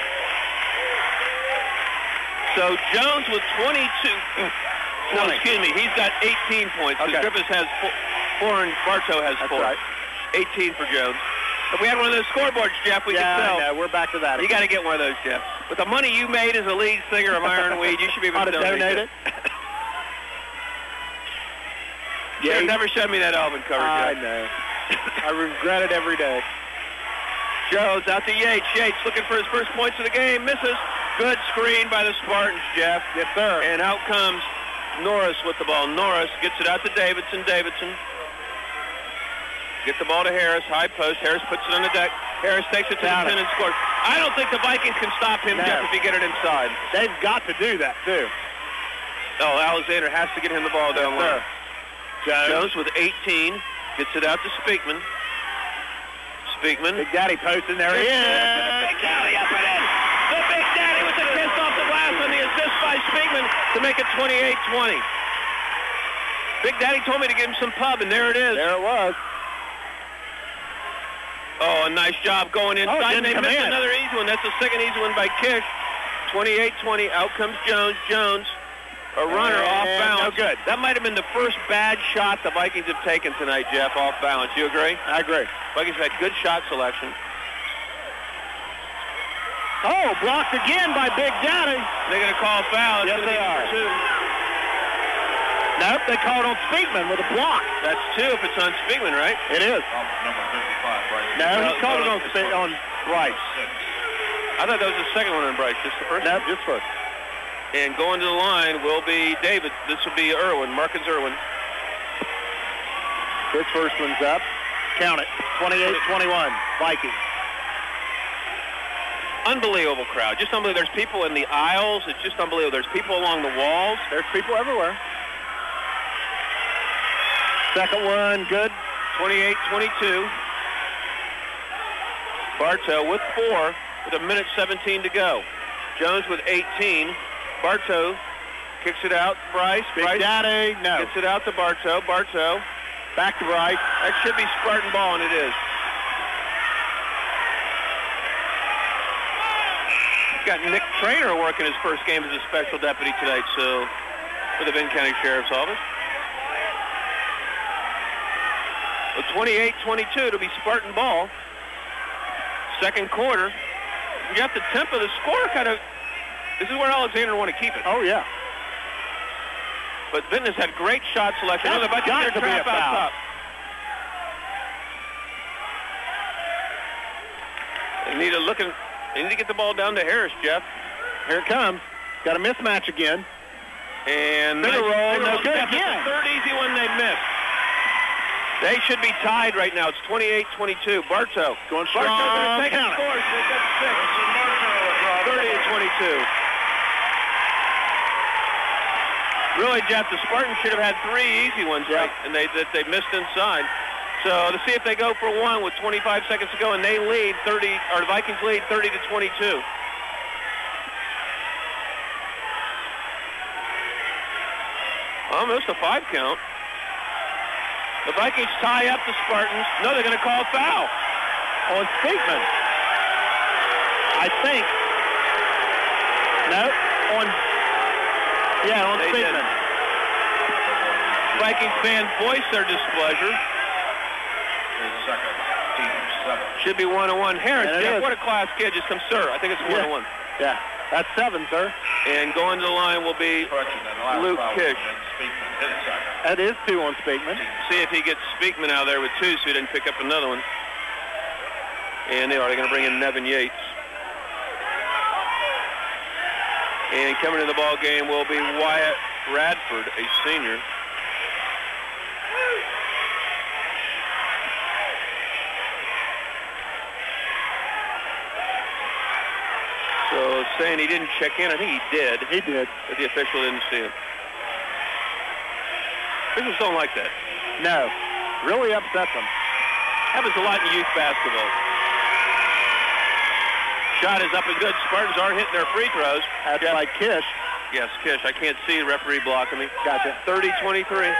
So Jones with twenty-two. No, excuse me. He's got eighteen points. Okay. Griffiths has four, four and Bartow has That's four. right. eighteen for Jones. If we had one of those scoreboards, Jeff, we yeah, could sell. Yeah, we're back to that. You got to get one of those, Jeff. With the money you made as a lead singer of Ironweed, you should be able Ought to to donate, donate it. Yeah, you never showed me that album cover, I Jeff. know. I regret it every day. Jones out to Yates. Yates looking for his first points of the game. Misses. Good screen by the Spartans, Jeff. Yes, sir. And out comes Norris with the ball. Norris gets it out to Davidson. Davidson. Get the ball to Harris, high post. Harris puts it on the deck. Harris takes it to Down the pin it. and scores. I don't think the Vikings can stop him, No. Jeff, if he get it inside. They've got to do that, too. Oh, Alexander has to get him the ball down Yes, low. sir. Jones. Jones with eighteen. Gets it out to Speakman. Speakman. Big Daddy posting. There he is. The Big Daddy up and in. The Big Daddy with the kiss off the glass on the assist by Speakman to make it twenty-eight twenty. Big Daddy told me to give him some pub, and there it is. There it was. Oh, a nice job going Oh, inside. didn't and they come missed in. another easy one. That's the second easy one by Kish. twenty-eight twenty. Out comes Jones. Jones, a runner off And balance. no good. That might have been the first bad shot the Vikings have taken tonight, Jeff, off balance. You agree? I agree. Vikings have had good shot selection. Oh, blocked again by Big Daddy. They're going to call a foul. It's Yes, gonna they be are. number two. Nope, they called on Speakman with a block. That's two if it's on Speakman, right? It is. Number fifty-five, Bryce. No, Well, he called it no, on, it's Spe- on Bryce. I thought that was the second one on Bryce. Just the first? Nope, just first. And going to the line will be David. This will be Irwin, Marcus Irwin. His first one's up. Count it. twenty-eight twenty-one. Vikings. Unbelievable crowd. Just unbelievable. There's people in the aisles. It's just unbelievable. There's people along the walls. There's people everywhere. Second one, good. twenty-eight twenty-two. Bartow with four with a minute seventeen to go. Jones with eighteen. Bartow kicks it out. Bryce. Big Bryce Daddy, no. gets it out to Bartow. Bartow. Back to Bryce. That should be Spartan ball, and it is. Got Nick Trainer working his first game as a special deputy tonight, so for the Benton County Sheriff's Office. Well, twenty-eight twenty-two, it'll be Spartan ball. Second quarter. You got the tempo, the score kind of, this is where Alexander want to keep it. Oh, yeah. But Benton has had great shot selection. That's Oh, they're about got to to get a be a trap out foul. top. They need to look at, they need to get the ball down to Harris, Jeff. Here it comes. Got a mismatch again. And Bigger nice- roll, bigger no roll. good Jeff, it's again. the third easy one they missed. They should be tied right now. It's twenty-eight twenty-two. Bartow. Going Bartow strong. going to take Count a it. score. So they got six. thirty to twenty-two. Really, Jeff, the Spartans should have had three easy ones, Yeah. right? And they that they missed inside. So to see if they go for one with twenty-five seconds to go, and they lead thirty, or the Vikings lead thirty to twenty-two. Almost a five count. The Vikings tie up the Spartans. No, they're going to call a foul On Speakman. I think. No, on, yeah, on They Speakman. didn't. Vikings fans voice their displeasure. Second, team seven. Should be one and one. Harris, And it Jeff, is. what a class kid. Just come, sir. I think it's one Yeah. and one. Yeah, that's seven, sir. And going to the line will be Correction, and the last Luke foul Kish. was Speakman, his second. That is two on Speakman. See if he gets Speakman out there with two so he didn't pick up another one. And they are. They're going to bring in Nevin Yates. And coming to the ball game will be Wyatt Radford, a senior. So saying he didn't check in, I think he did. He did. But the official didn't see him. Officials don't like that. No, really upset them. Happens a lot in youth basketball. Shot is up and good. Spartans are hitting their free throws. That's like Kish. Yes, Kish. I can't see the referee blocking me. Gotcha. thirty twenty-three.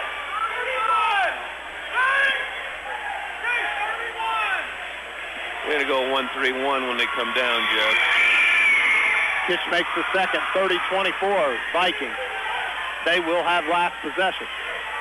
We're going to go one three one when they come down, Jeff. Kish makes the second, thirty twenty-four, Vikings. They will have last possession.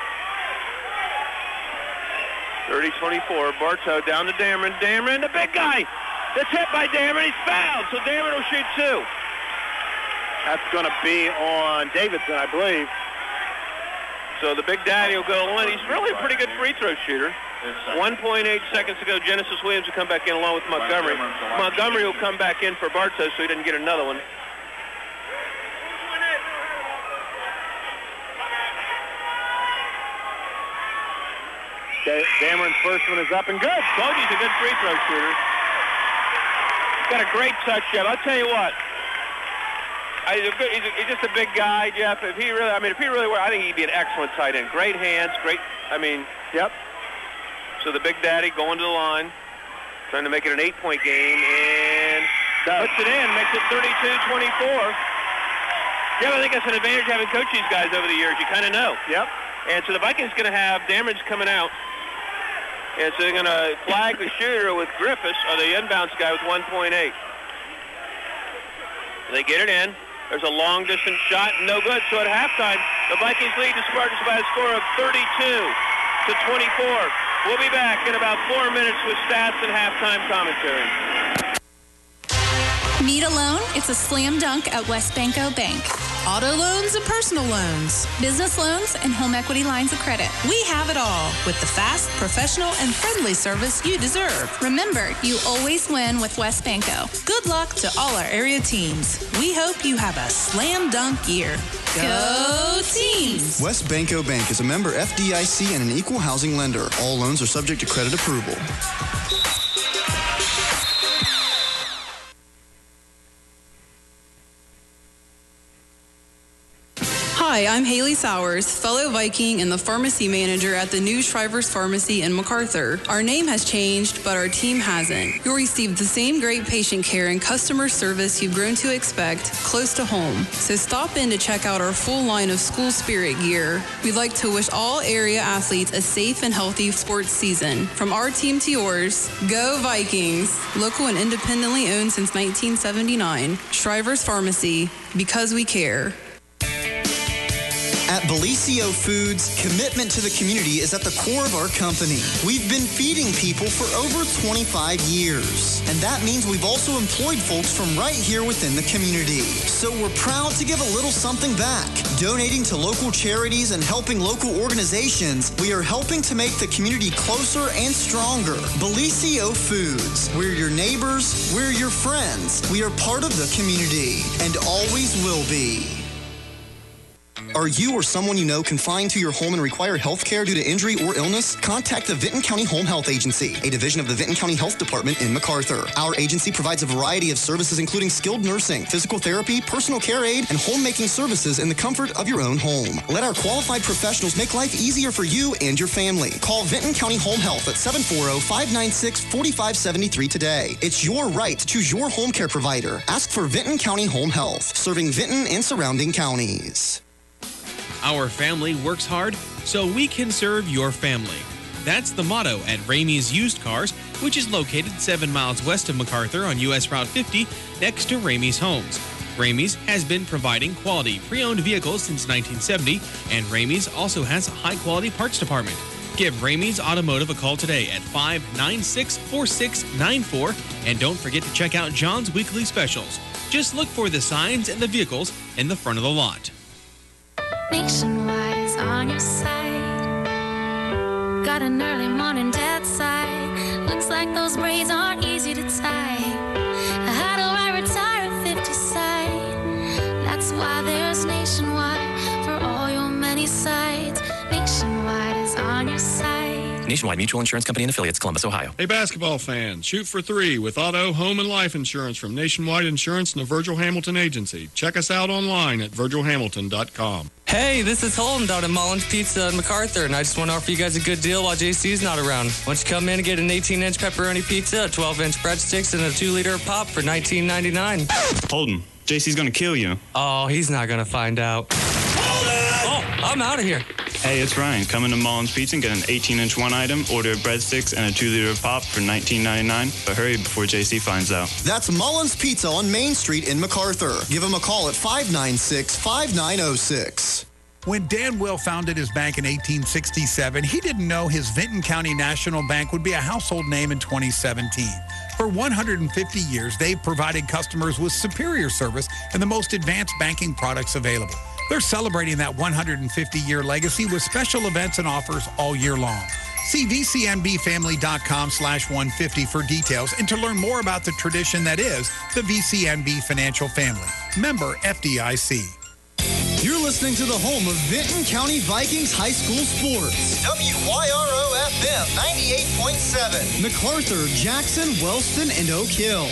thirty twenty-four. Bartow down to Dameron. Dameron, the big guy. That's hit by Dameron. He's fouled, so Dameron will shoot two. That's going to be on Davidson, I believe. So the big daddy will go in. He's really a pretty good free throw shooter. one point eight seconds to go. Genesis Williams will come back in along with Montgomery. Montgomery will come back in for Bartow so he didn't get another one. Dameron's first one is up and good. Cody's a good free throw shooter. Got a great touch, Jeff. I'll tell you what. I, he's, a good, he's, a, he's just a big guy, Jeff. If he really, I mean, if he really were, I think he'd be an excellent tight end. Great hands, great. I mean, yep. So the big daddy going to the line, trying to make it an eight-point game, and puts it in, makes it thirty-two twenty-four. Yeah, I think that's an advantage having coached these guys over the years. You kind of know. Yep. And so the Vikings going to have Dameron's coming out. And so they're going to flag the shooter with Griffiths, or the inbounds guy with one point eight. They get it in. There's a long-distance shot, no good. So at halftime, the Vikings lead the Spartans by a score of thirty-two to twenty-four. We'll be back in about four minutes with stats and halftime commentary. Need a loan? It's a slam dunk at WesBanco Bank. Auto loans and personal loans. Business loans and home equity lines of credit. We have it all with the fast, professional, and friendly service you deserve. Remember, you always win with WesBanco. Good luck to all our area teams. We hope you have a slam dunk year. Go teams! WesBanco Bank is a member F D I C and an equal housing lender. All loans are subject to credit approval. Hi, I'm Haley Sowers, fellow Viking and the pharmacy manager at the new Shrivers Pharmacy in MacArthur. Our name has changed, but our team hasn't. You'll receive the same great patient care and customer service you've grown to expect close to home. So stop in to check out our full line of school spirit gear. We'd like to wish all area athletes a safe and healthy sports season. From our team to yours, go Vikings! Local and independently owned since nineteen seventy-nine. Shrivers Pharmacy, because we care. At Bellisio Foods, commitment to the community is at the core of our company. We've been feeding people for over twenty-five years, and that means we've also employed folks from right here within the community. So we're proud to give a little something back. Donating to local charities and helping local organizations, we are helping to make the community closer and stronger. Bellisio Foods, we're your neighbors, we're your friends. We are part of the community and always will be. Are you or someone you know confined to your home and require health care due to injury or illness? Contact the Vinton County Home Health Agency, a division of the Vinton County Health Department in MacArthur. Our agency provides a variety of services including skilled nursing, physical therapy, personal care aid, and homemaking services in the comfort of your own home. Let our qualified professionals make life easier for you and your family. Call Vinton County Home Health at seven four zero, five nine six, four five seven three today. It's your right to choose your home care provider. Ask for Vinton County Home Health, serving Vinton and surrounding counties. Our family works hard so we can serve your family. That's the motto at Ramey's Used Cars, which is located seven miles west of MacArthur on U S Route fifty next to Ramey's Homes. Ramey's has been providing quality pre-owned vehicles since nineteen seventy, and Ramey's also has a high-quality parts department. Give Ramey's Automotive a call today at five nine six, four six nine four, and don't forget to check out John's weekly specials. Just look for the signs and the vehicles in the front of the lot. Nationwide is on your side. Got an early morning dead side. Looks like those braids aren't easy to tie. How do I retire at fifty side? That's why there's Nationwide for all your many sides. Nationwide is on your side. Nationwide Mutual Insurance Company and Affiliates, Columbus, Ohio. Hey, basketball fans, shoot for three with auto, home, and life insurance from Nationwide Insurance and the Virgil Hamilton Agency. Check us out online at virgil hamilton dot com. Hey, this is Holden down at Mullins Pizza in MacArthur, and I just want to offer you guys a good deal while J C's not around. Why don't you come in and get an eighteen inch pepperoni pizza, a twelve inch breadsticks, and a two liter pop for nineteen ninety-nine. Holden, J C's gonna kill you. Oh, he's not gonna find out. Oh, I'm out of here. Hey, it's Ryan. Come into Mullins Pizza and get an eighteen inch one item, order breadsticks, and a two liter pop for nineteen ninety-nine. But hurry before J C finds out. That's Mullins Pizza on Main Street in MacArthur. Give him a call at five nine six, five nine zero six. When Dan Will founded his bank in eighteen sixty-seven, he didn't know his Vinton County National Bank would be a household name in twenty seventeen. For one hundred fifty years, they've provided customers with superior service and the most advanced banking products available. They're celebrating that one hundred fifty year legacy with special events and offers all year long. See V C N B family dot com slash one fifty for details and to learn more about the tradition that is the V C N B Financial Family. Member F D I C. You're listening to the home of Vinton County Vikings High School Sports. W Y R O F M, seven. MacArthur, Jackson, Wellston, and Oak Hill.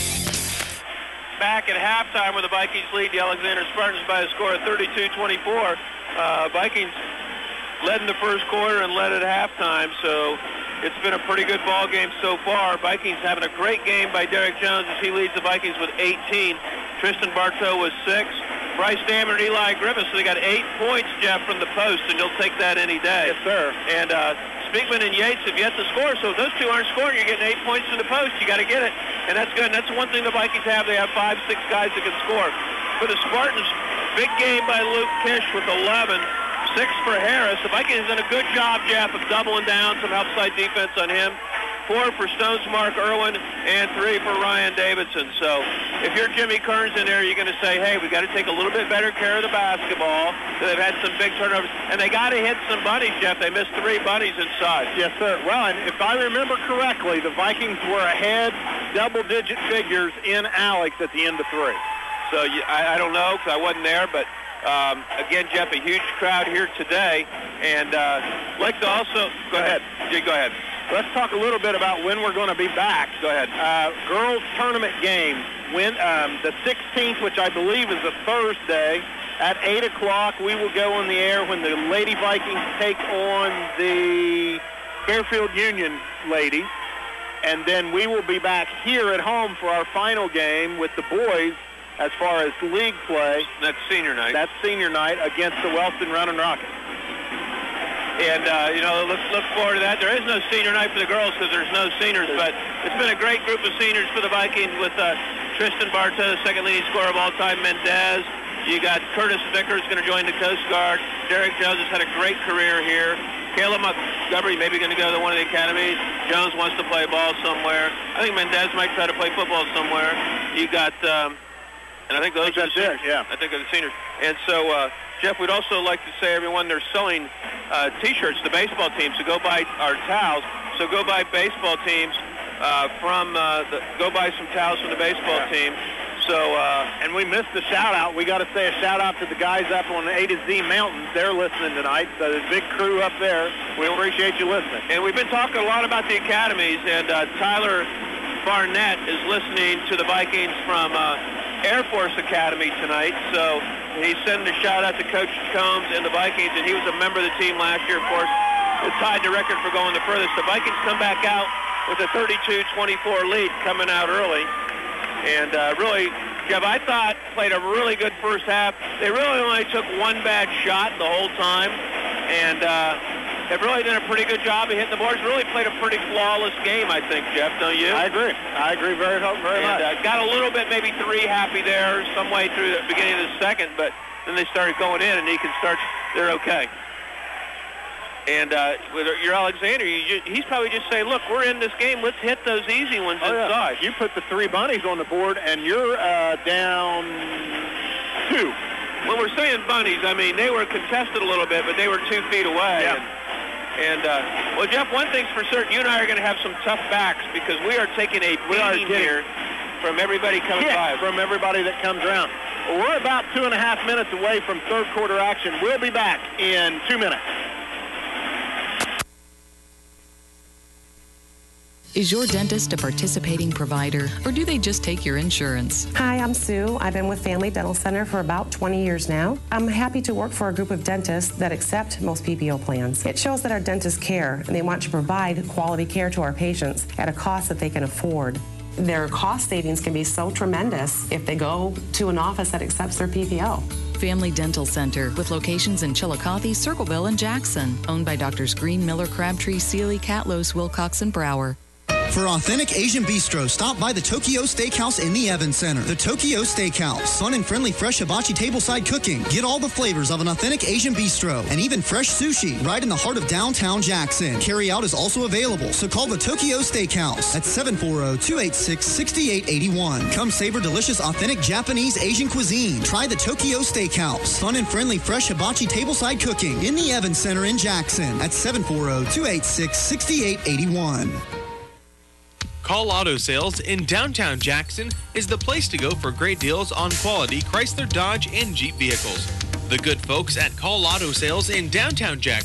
Back at halftime where the Vikings lead the Alexander Spartans by a score of thirty-two twenty-four. Uh, Vikings led in the first quarter and led at halftime, so it's been a pretty good ball game so far. Vikings having a great game by Derek Jones as he leads the Vikings with eighteen. Tristan Bartow was six. Bryce Damon and Eli Griffiths, so they got eight points, Jeff, from the post, and you'll take that any day. Yes, sir. And uh, Speakman and Yates have yet to score, so if those two aren't scoring, you're getting eight points in the post. You got to get it, and that's good. And that's one thing the Vikings have. They have five, six guys that can score. For the Spartans, big game by Luke Kish with eleven. Six for Harris. The Vikings have done a good job, Jeff, of doubling down, some outside defense on him. Four for Stones Mark Irwin, and three for Ryan Davidson. So if you're Jimmy Kearns in there, you're going to say, hey, we got to take a little bit better care of the basketball. They've had some big turnovers, and they got to hit some bunnies, Jeff. They missed three bunnies inside. Yes, sir. Well, and if I remember correctly, the Vikings were ahead double-digit figures in Alex at the end of three. So you, I, I don't know because I wasn't there, but um, again, Jeff, a huge crowd here today, and uh, like to also go ahead. Yeah, go ahead. Let's talk a little bit about when we're going to be back. Go ahead. Uh, girls tournament game, when um, the sixteenth, which I believe is a Thursday, at eight o'clock. We will go on the air when the Lady Vikings take on the Fairfield Union ladies, and then we will be back here at home for our final game with the boys. As far as league play, that's senior night. That's senior night against the Wellston Round and Rockets. And, uh, you know, look, look forward to that. There is no senior night for the girls because there's no seniors, but it's been a great group of seniors for the Vikings with uh, Tristan Bartow, the second leading scorer of all time, Mendez. You got Curtis Vickers going to join the Coast Guard. Derek Jones has had a great career here. Caleb Montgomery maybe going to go to one of the academies. Jones wants to play ball somewhere. I think Mendez might try to play football somewhere. You got... Um, And I think those I think are the seniors. It, yeah. I think they're the seniors. And so, uh, Jeff, we'd also like to say, everyone, they're selling uh, T-shirts to baseball teams. So go buy our towels. So go buy baseball teams uh, from uh, the, go buy some towels from the baseball yeah. team. So, uh, and we missed the shout out. We got to say a shout out to the guys up on the A to Z Mountains. They're listening tonight. So there's a big crew up there. We appreciate you listening. And we've been talking a lot about the academies. And uh, Tyler Barnett is listening to the Vikings from uh, Air Force Academy tonight. So he's sending a shout out to Coach Combs and the Vikings, and he was a member of the team last year, of course. It tied the record for going the furthest. The Vikings come back out with a thirty-two twenty-four lead coming out early. And uh, really, Jeff, I thought played a really good first half. They really only took one bad shot the whole time. And uh, have really done a pretty good job of hitting the boards. Really played a pretty flawless game, I think, Jeff, don't you? I agree. I agree very, very and, much. Uh, got a little bit, maybe three happy there some way through the beginning of the second, but then they started going in, and he can start, they're okay. And uh, with your Alexander, you just, he's probably just saying, look, we're in this game. Let's hit those easy ones oh, inside. Yeah. You put the three bunnies on the board, and you're uh, down two. When we're saying bunnies, I mean, they were contested a little bit, but they were two feet away. Yeah. And, And, uh, well, Jeff, one thing's for certain, you and I are going to have some tough backs because we are taking a beating here from everybody coming yeah, by. from everybody that comes around. Well, we're about two and a half minutes away from third quarter action. We'll be back in two minutes. Is your dentist a participating provider, or do they just take your insurance? Hi, I'm Sue. I've been with Family Dental Center for about twenty years now. I'm happy to work for a group of dentists that accept most P P O plans. It shows that our dentists care, and they want to provide quality care to our patients at a cost that they can afford. Their cost savings can be so tremendous if they go to an office that accepts their P P O. Family Dental Center, with locations in Chillicothe, Circleville, and Jackson. Owned by Doctors Green, Miller, Crabtree, Seeley, Catlos, Wilcox, and Brower. For authentic Asian bistro, stop by the Tokyo Steakhouse in the Evans Center. The Tokyo Steakhouse. Fun and friendly fresh hibachi tableside cooking. Get all the flavors of an authentic Asian bistro and even fresh sushi right in the heart of downtown Jackson. Carry out is also available, so call the Tokyo Steakhouse at seven four zero, two eight six, six eight eight one. Come savor delicious authentic Japanese Asian cuisine. Try the Tokyo Steakhouse. Fun and friendly fresh hibachi tableside cooking in the Evans Center in Jackson at seven four zero, two eight six, six eight eight one. Call Auto Sales in downtown Jackson is the place to go for great deals on quality Chrysler, Dodge, and Jeep vehicles. The good folks at Call Auto Sales in downtown Jackson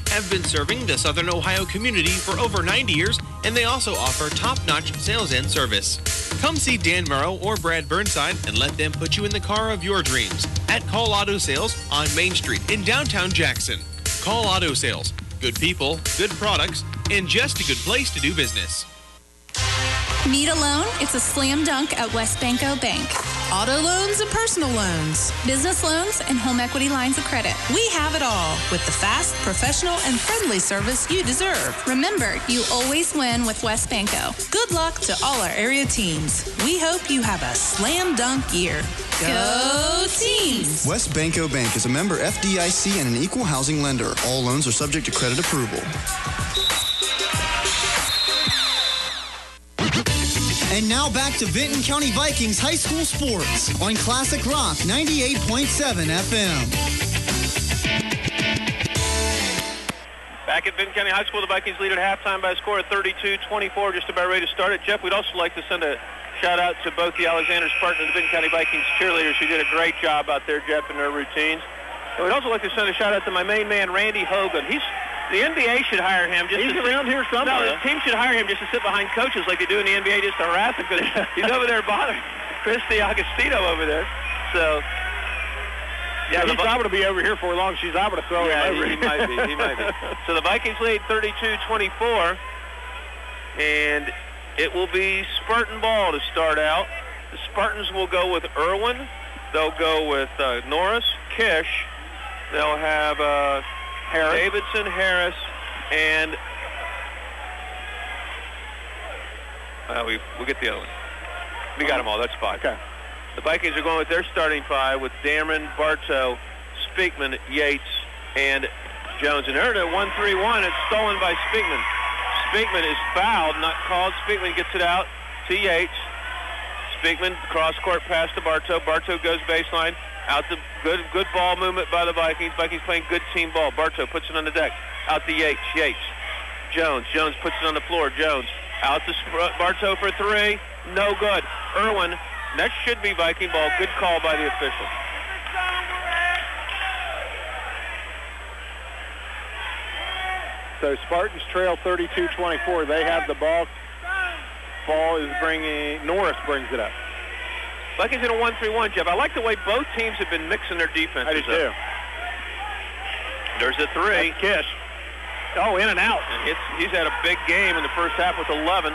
have been serving the Southern Ohio community for over ninety years, and they also offer top-notch sales and service. Come see Dan Murrow or Brad Burnside and let them put you in the car of your dreams at Call Auto Sales on Main Street in downtown Jackson. Call Auto Sales. Good people, good products, and just a good place to do business. Need a loan? It's a slam dunk at WesBanco Bank. Auto loans and personal loans. Business loans and home equity lines of credit. We have it all with the fast, professional, and friendly service you deserve. Remember, you always win with WesBanco. Good luck to all our area teams. We hope you have a slam dunk year. Go teams! WesBanco Bank is a member F D I C and an equal housing lender. All loans are subject to credit approval. And now back to Vinton County Vikings High School Sports on Classic Rock ninety-eight point seven F M. Back at Vinton County High School, the Vikings lead at halftime by a score of thirty-two twenty-four, just about ready to start it. Jeff, we'd also like to send a shout-out to both the Alexander Spartan and the Vinton County Vikings cheerleaders who did a great job out there, Jeff, in their routines. And we'd also like to send a shout-out to my main man, Randy Hogan. He's The N B A should hire him. Just He's to around sit, here somewhere. No, the team should hire him just to sit behind coaches like they do in the N B A, just to harass him, because he's over there bothering Christy Agostino over there. So, yeah, he's liable to be over here for long. She's liable to throw yeah, him over. he, he might be. He might be. So the Vikings lead thirty-two twenty-four, and it will be Spartan ball to start out. The Spartans will go with Irwin. They'll go with uh, Norris, Kish. They'll have uh, Harris. Davidson, Harris, and uh, we we'll get the other one. We got them all. That's five. Okay. The Vikings are going with their starting five with Dameron, Bartow, Speakman, Yates, and Jones. And they're at one three one. It's stolen by Speakman. Speakman is fouled, not called. Speakman gets it out to Yates. Speakman, cross-court pass to Bartow. Bartow goes baseline. Out the good good ball movement by the Vikings. Vikings playing good team ball. Bartow puts it on the deck. Out to Yates. Yates. Jones. Jones puts it on the floor. Jones. Out to Sp- Bartow for three. No good. Irwin. That should be Viking ball. Good call by the official. So Spartans trail thirty-two twenty-four. They have the ball. Ball is bringing, Norris brings it up. Vikings in a one three one, Jeff. I like the way both teams have been mixing their defense. I do too. There's a three. That's Kish. Oh, in and out. And it's, he's had a big game in the first half with eleven.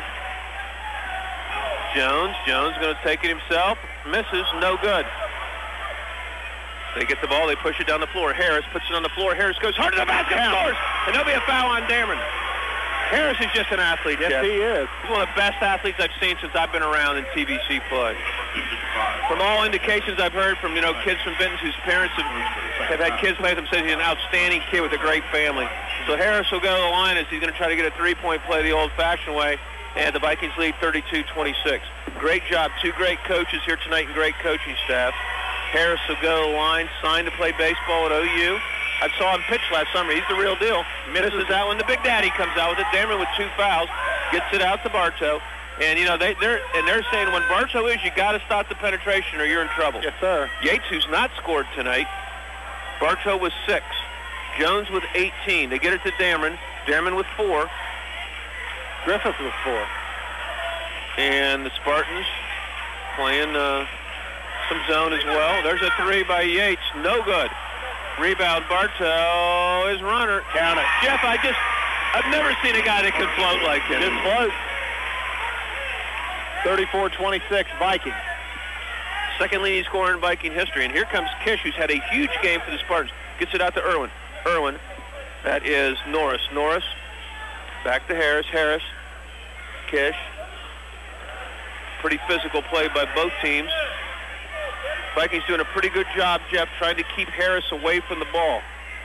Jones. Jones going to take it himself. Misses. No good. They get the ball. They push it down the floor. Harris puts it on the floor. Harris goes hard to the basket. Scores. And there'll be a foul on Dameron. Harris is just an athlete, Yes, Jeff. he is. He's one of the best athletes I've seen since I've been around in T V C play. From all indications I've heard from, you know, kids from Vinton whose parents have, have had kids play with him, says he's an outstanding kid with a great family. So Harris will go to the line as he's going to try to get a three-point play the old-fashioned way, and the Vikings lead thirty-two twenty-six. Great job. Two great coaches here tonight and great coaching staff. Harris will go to the line, signed to play baseball at O U. I saw him pitch last summer. He's the real deal. Misses out when the Big Daddy comes out with it. Dameron with two fouls gets it out to Bartow. And, you know, they, they're and they're saying when Bartow is, you got to stop the penetration or you're in trouble. Yes, sir. Yates, who's not scored tonight. Bartow with six. Jones with eighteen. They get it to Dameron. Dameron with four. Griffith with four. And the Spartans playing uh, some zone as well. There's a three by Yates. No good. Rebound, Bartow, his runner. Count it. Jeff, I just, I've never seen a guy that can float like him. Just float. thirty-four twenty-six, Vikings. Second leading scorer in Viking history. And here comes Kish, who's had a huge game for the Spartans. Gets it out to Irwin. Irwin, that is Norris. Norris, back to Harris. Harris, Kish. Pretty physical play by both teams. Vikings doing a pretty good job, Jeff, trying to keep Harris away from the ball.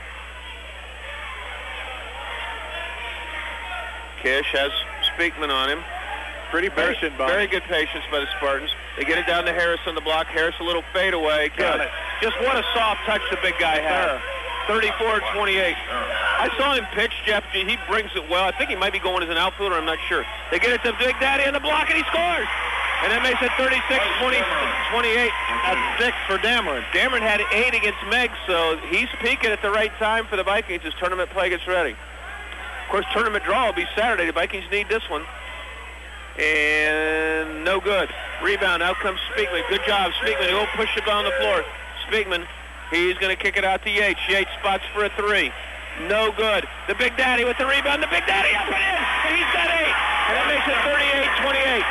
Kish has Speakman on him. Pretty patient, Very, very good patience by the Spartans. They get it down to Harris on the block. Harris a little fadeaway. Good. Just what a soft touch the big guy had. thirty-four twenty-eight. I saw him pitch, Jeff. He brings it well. I think he might be going as an outfielder. I'm not sure. They get it to Big Daddy on the block, and he scores. And that makes it thirty-six twenty-eight. That's six for Dameron. Dameron had eight against Meggs, so he's peaking at the right time for the Vikings as tournament play gets ready. Of course, tournament draw will be Saturday. The Vikings need this one. And no good. Rebound. Out comes Speakman. Good job, Speakman. He won't push the ball on the floor. Speakman, he's going to kick it out to Yates. Yates spots for a three. No good. The Big Daddy with the rebound. The Big Daddy up and in. And he's got eight. And that makes it thirty-eight twenty-eight.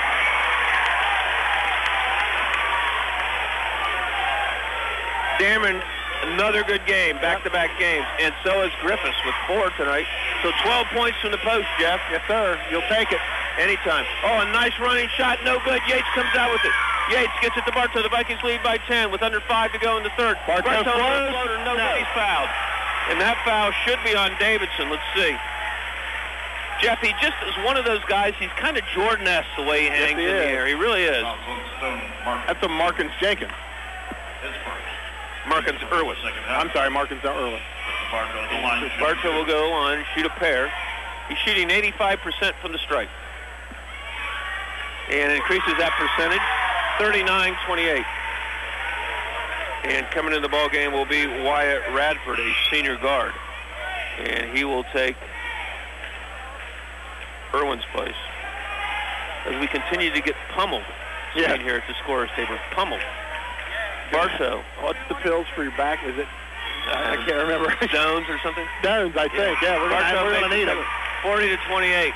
Dameron, another good game, back-to-back games. And so is Griffiths with four tonight. So twelve points from the post, Jeff. Yes, sir. You'll take it. Anytime. Oh, a nice running shot. No good. Yates comes out with it. Yates gets it to Bartow. The Vikings lead by ten with under five to go in the third. Bartow floats. Floater. No, no. He's fouled. And that foul should be on Davidson. Let's see. Jeff, he just is one of those guys. He's kind of Jordan-esque the way he hangs yes, he in is. the air. He really is. That's a Markins Jenkins. Markins Irwin. I'm sorry, Markins Irwin. Bartow will go on, shoot a pair. He's shooting eighty-five percent from the stripe. And increases that percentage, thirty-nine twenty-eight. And coming in the ball game will be Wyatt Radford, a senior guard. And he will take Irwin's place. As we continue to get pummeled yeah. here at the scorer's table. Pummeled. Bartow. What's the pills for your back? Is it? I can't remember. Stones or something? Stones, I think. Yeah, yeah we're going to need them. forty to twenty-eight.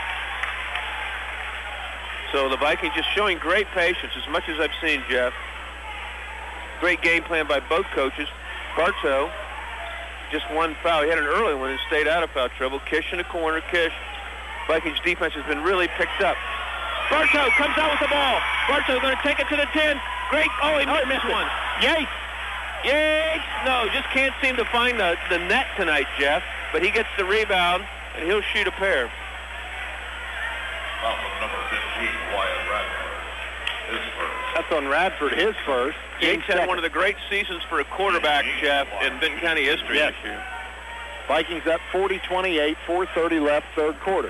So the Vikings just showing great patience, as much as I've seen, Jeff. Great game plan by both coaches. Bartow, just one foul. He had an early one and stayed out of foul trouble. Kish in the corner. Kish. Vikings defense has been really picked up. Bartow comes out with the ball. Bartow going to take it to the ten. Great. Oh, he oh, missed he one. Yates. Yates. No, just can't seem to find the, the net tonight, Jeff. But he gets the rebound, and he'll shoot a pair. Foul from number fifteen, Wyatt Radford. His first. That's on Radford, his first. Yates had second. One of the great seasons for a quarterback, Jeff, in Benton County history yes. this year. Vikings up forty twenty-eight, four thirty left, third quarter.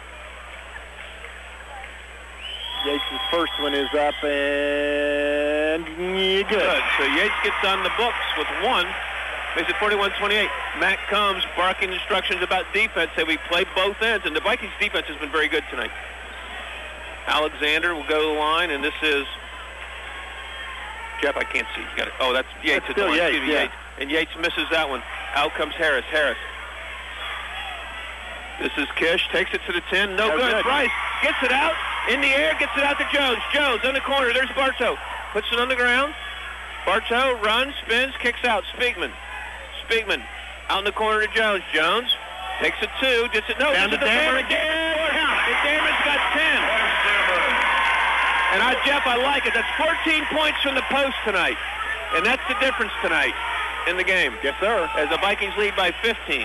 Yates' first one is up, and good. good. So Yates gets on the books with one. Makes it forty-one twenty-eight. Matt Combs barking instructions about defense. Say we play both ends, and the Vikings defense has been very good tonight. Alexander will go to the line, and this is Jeff. I can't see. You got it. Oh, that's Yates. That's still Yates, yeah. Yates. And Yates misses that one. Out comes Harris. Harris. This is Kish. Takes it to the ten. No, no good. good. Bryce gets it out. In the air. Gets it out to Jones. Jones in the corner. There's Bartow. Puts it on the ground. Bartow runs, spins, kicks out. Speakman. Speakman out in the corner to Jones. Jones takes it two. Gets it. No. Down to Dameron. And Dameron's got ten. And I, Jeff, I like it. That's fourteen points from the post tonight. And that's the difference tonight in the game. Yes, sir. As the Vikings lead by fifteen.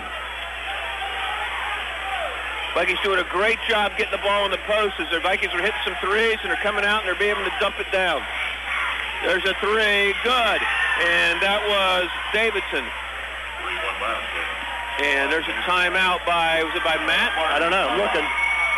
Vikings doing a great job getting the ball in the post as their Vikings are hitting some threes and they're coming out and they're being able to dump it down. There's a three. Good. And that was Davidson. And there's a timeout by, was it by Matt? I don't know. I'm looking.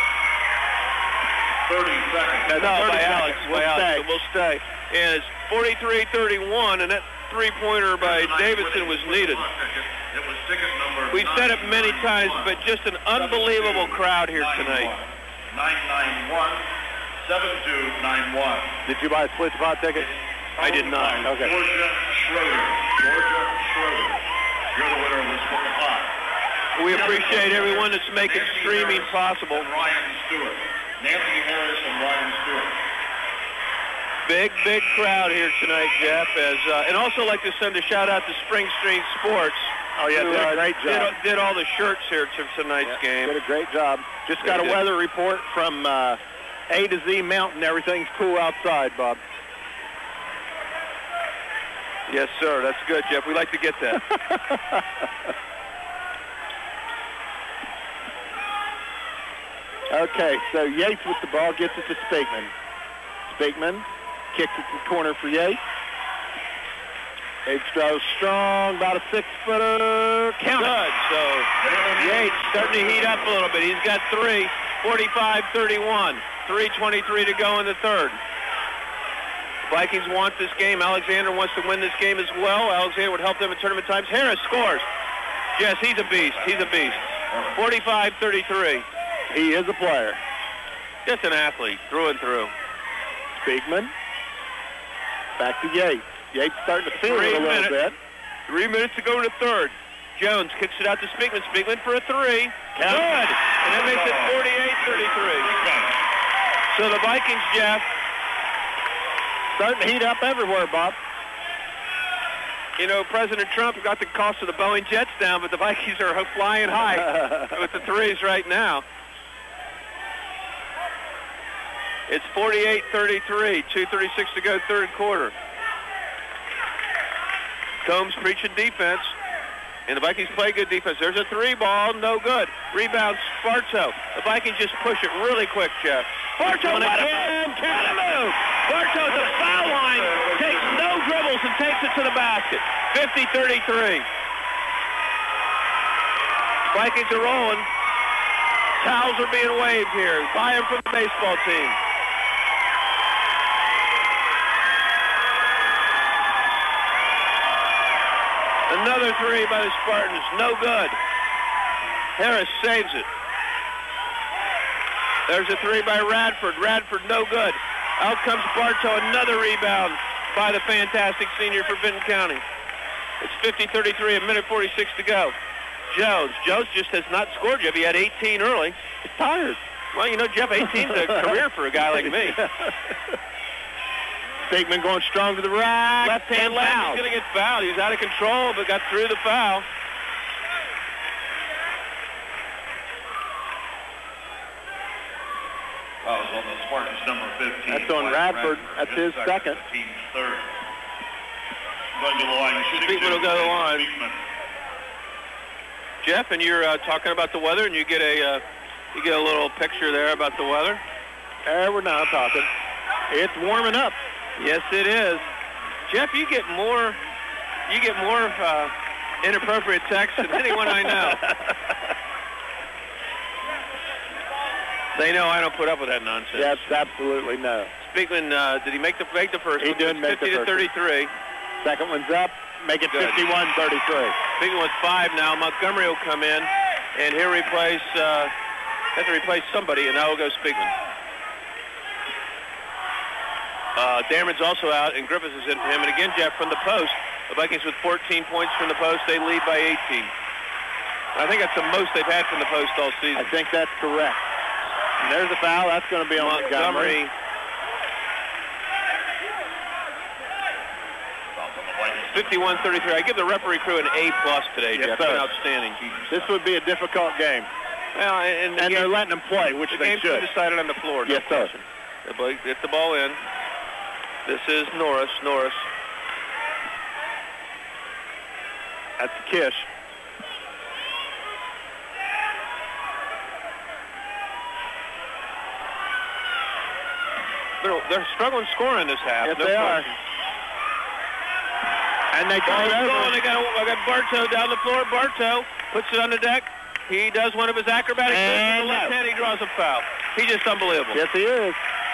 thirty seconds. No, thirty by Alex. We'll by stay. Alex. So we'll stay. And it's forty-three thirty-one, and that three-pointer by Davidson was needed. It was ticket number We've said it many times, but just an unbelievable crowd here tonight. nine nine one, seven two nine one. Did you buy a split spot ticket? I did not. Okay. Georgia Schroeder. Georgia Schroeder. You're the winner of this book of five. We appreciate everyone that's making Nancy streaming Harris possible. And Ryan Stewart. Nancy Harris and Ryan Stewart. Big, big crowd here tonight, Jeff. As uh, and also like to send a shout out to Spring Street Sports. Oh yeah, who, did uh, a great job. Did, did all the shirts here to tonight's yeah, game. Did a great job. Just got they a did. weather report from uh, A to Z Mountain. Everything's cool outside, Bob. Yes, sir. That's good, Jeff. We like to get that. Okay, so Yates with the ball gets it to Speakman. Speakman kicks it to the corner for Yates. Yates throws strong, about a six-footer. Count. Good. So Yates starting to heat up a little bit. He's got three, forty-five thirty-one. three twenty-three to go in the third. Vikings want this game. Alexander wants to win this game as well. Alexander would help them in tournament times. Harris scores. Yes, he's a beast. He's a beast. forty-five thirty-three. He is a player. Just an athlete, through and through. Speakman. Back to Yates. Yates starting to feel it a little minute, bit. Three minutes to go in the third. Jones kicks it out to Speakman. Speakman for a three. Count. Good. And that makes it forty-eight thirty-three. So the Vikings, Jeff, starting to heat up everywhere, Bob. You know, President Trump got the cost of the Boeing jets down, but the Vikings are flying high with the threes right now. It's forty-eight thirty-three, two thirty-six to go, third quarter. Combs preaching defense, and the Vikings play good defense. There's a three ball, no good. Rebound, Bartow. The Vikings just push it really quick, Jeff. Bartow, what a move! What a move! Bartow at the foul line, takes no dribbles and takes it to the basket. fifty thirty-three. Vikings are rolling. Towels are being waved here. Buy them from the baseball team. Another three by the Spartans. No good. Harris saves it. There's a three by Radford. Radford, no good. Out comes Bartow. Another rebound by the fantastic senior for Benton County. It's fifty thirty-three, a minute forty-six to go. Jones. Jones just has not scored yet. He had eighteen early. He's tired. Well, you know, Jeff, eighteen's a career for a guy like me. Speakman going strong to the rack. Left hand left. He's going to get fouled. He was out of control, but got through the foul. Foul is on the Spartans, number fifteen. That's on Radford. That's his second. Team's third. Going to the line. Speakman will go to the line. Jeff, and you're uh, talking about the weather, and you get a uh, you get a little picture there about the weather. There we're now talking. It's warming up. Yes, it is. Jeff, you get more, you get more uh, inappropriate texts than anyone I know. They know I don't put up with that nonsense. Yes, absolutely no. Speakman, uh, did he make the make the first he one? He did make the fifty first to thirty-three. One. Second one's up. Make it fifty-one thirty-three. Speakman with five now. Montgomery will come in, and he'll replace, uh, have to replace somebody, and now will go Speakman. Uh, Dameron's also out, and Griffiths is in for him. And again, Jeff, from the post, the Vikings with fourteen points from the post, they lead by eighteen. I think that's the most they've had from the post all season. I think that's correct. And there's a foul. That's going to be on Montgomery. fifty-one thirty-three. I give the referee crew an A plus today, yes, Jeff. Sir. Outstanding. This would be a difficult game. Well, and, the and game, they're letting them play, which the they game's should. been decided on the floor. No yes, sir. question. They get the ball in. This is Norris. Norris. That's Kish. They're, they're struggling scoring this half. Yes, no they question. are. And they turn oh, over. They got, I got Bartow down the floor. Bartow puts it on the deck. He does one of his acrobatic tricks with the left hand. He draws a foul. He's just unbelievable. Yes, he is.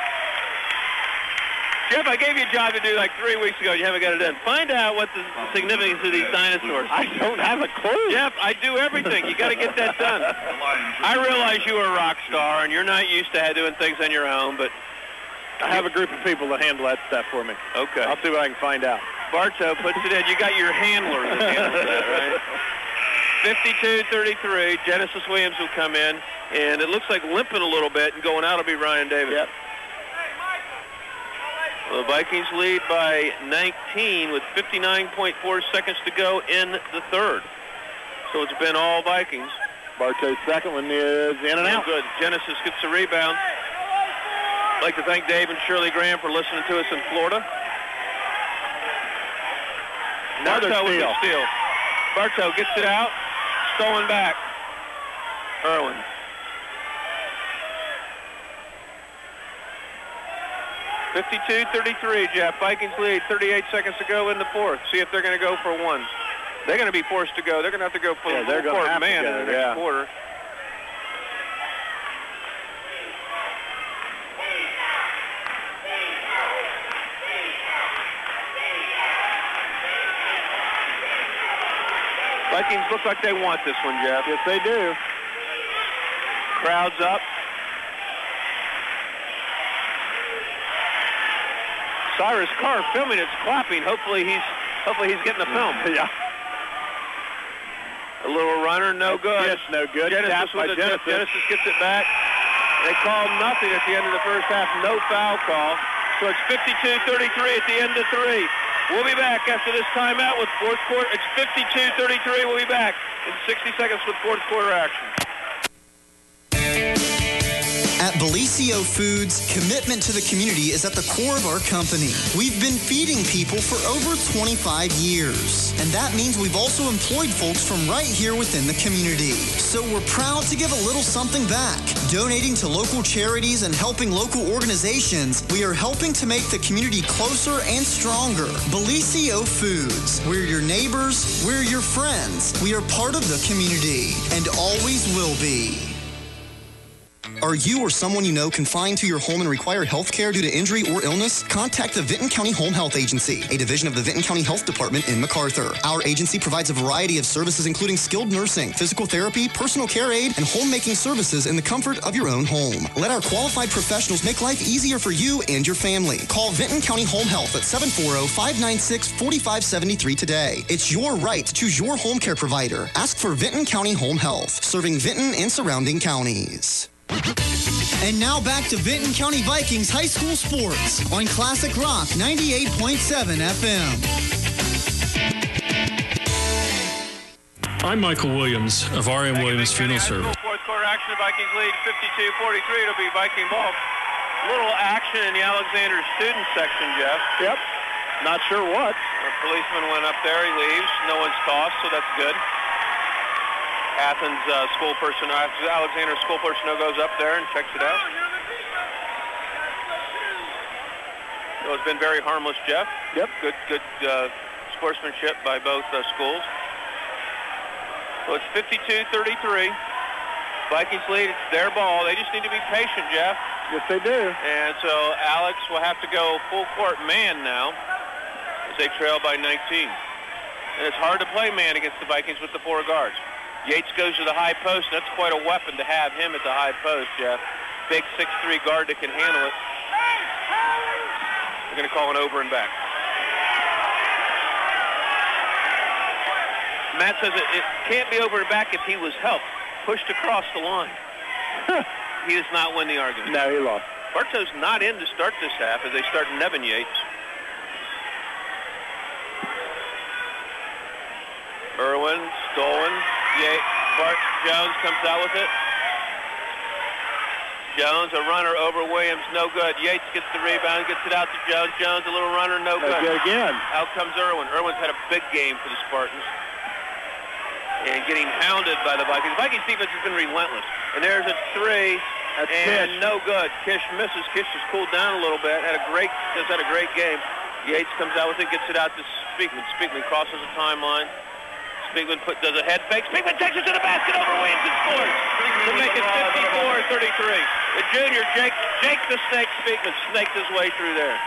Jeff, I gave you a job to do like three weeks ago. You haven't got it done. Find out what the significance of these dinosaurs. I don't have a clue. Jeff, I do everything. You got to get that done. I realize you are a rock star and you're not used to doing things on your own, but I have a group of people that handle that stuff for me. Okay. I'll see what I can find out. Bartow puts it in. You got your handler that handles that, right? fifty-two thirty-three. Genesis Williams will come in, and it looks like limping a little bit, and going out will be Ryan Davis. Yep. Well, the Vikings lead by nineteen with fifty-nine point four seconds to go in the third. So it's been all Vikings. Bartow's second one is in and out. Good. Genesis gets the rebound. I'd like to thank Dave and Shirley Graham for listening to us in Florida. Another Bartow steal. with the steal. Bartow gets it out. Stolen back. Irwin. fifty-two thirty-three, Jeff. Vikings lead. thirty-eight seconds to go in the fourth. See if they're going to go for one. They're going to be forced to go. They're going to have to go for yeah, the full court man go, in the next yeah. quarter. Vikings look like they want this one, Jeff. Yes, they do. Crowd's up. Cyrus Carr filming. It's clapping. Hopefully he's hopefully he's getting the film. Yeah. A little runner, no good. Yes, no good. Genesis, with the, Genesis. Genesis gets it back. They call nothing at the end of the first half. No foul call. So it's fifty-two thirty-three at the end of three. We'll be back after this timeout with fourth quarter. It's fifty-two thirty-three. We'll be back in sixty seconds with fourth quarter action. At Bellisio Foods, commitment to the community is at the core of our company. We've been feeding people for over twenty-five years, and that means we've also employed folks from right here within the community. So we're proud to give a little something back. Donating to local charities and helping local organizations, we are helping to make the community closer and stronger. Bellisio Foods, we're your neighbors, we're your friends, we are part of the community, and always will be. Are you or someone you know confined to your home and require health care due to injury or illness? Contact the Vinton County Home Health Agency, a division of the Vinton County Health Department in MacArthur. Our agency provides a variety of services including skilled nursing, physical therapy, personal care aid, and homemaking services in the comfort of your own home. Let our qualified professionals make life easier for you and your family. Call Vinton County Home Health at seven four zero, five nine six, four five seven three today. It's your right to choose your home care provider. Ask for Vinton County Home Health, serving Vinton and surrounding counties. And now back to Vinton County Vikings High School Sports on Classic Rock ninety-eight point seven F M. I'm Michael Williams of R M Williams Funeral Service. Fourth quarter action, the Vikings lead fifty-two forty-three. It'll be Viking ball. A little action in the Alexander student section, Jeff. Yep. Not sure what. A policeman went up there. He leaves. No one's tossed, so that's good. Athens uh, school person, Alexander school personnel goes up there and checks it out. So it's been very harmless, Jeff. Yep. Good, good uh, sportsmanship by both uh, schools. So it's fifty-two thirty-three. Vikings lead. It's their ball. They just need to be patient, Jeff. Yes, they do. And so Alex will have to go full court man now as they trail by nineteen. And it's hard to play man against the Vikings with the four guards. Yates goes to the high post. That's quite a weapon to have him at the high post, Jeff. Big six three guard that can handle it. They're going to call it over and back. Matt says it, it can't be over and back if he was helped. Pushed across the line. He does not win the argument. No, he lost. Bartow's not in to start this half as they start Nevin Yates. Irwin, stolen. Yates, Bart Jones comes out with it. Jones, a runner over Williams, no good. Yates gets the rebound, gets it out to Jones. Jones, a little runner, no good. No good again. Out comes Irwin. Irwin's had a big game for the Spartans. And getting hounded by the Vikings. Vikings defense has been relentless. And there's a three. That's and Kish. no good. Kish misses. Kish has cooled down a little bit. Had a great, just had a great game. Yates comes out with it, gets it out to Speakman. Speakman crosses the timeline. Speakman put, does a head fake. Speakman takes it to the basket over Williams and scores to make it fifty-four thirty-three. The junior, Jake, Jake the Snake Speakman, snaked his way through there.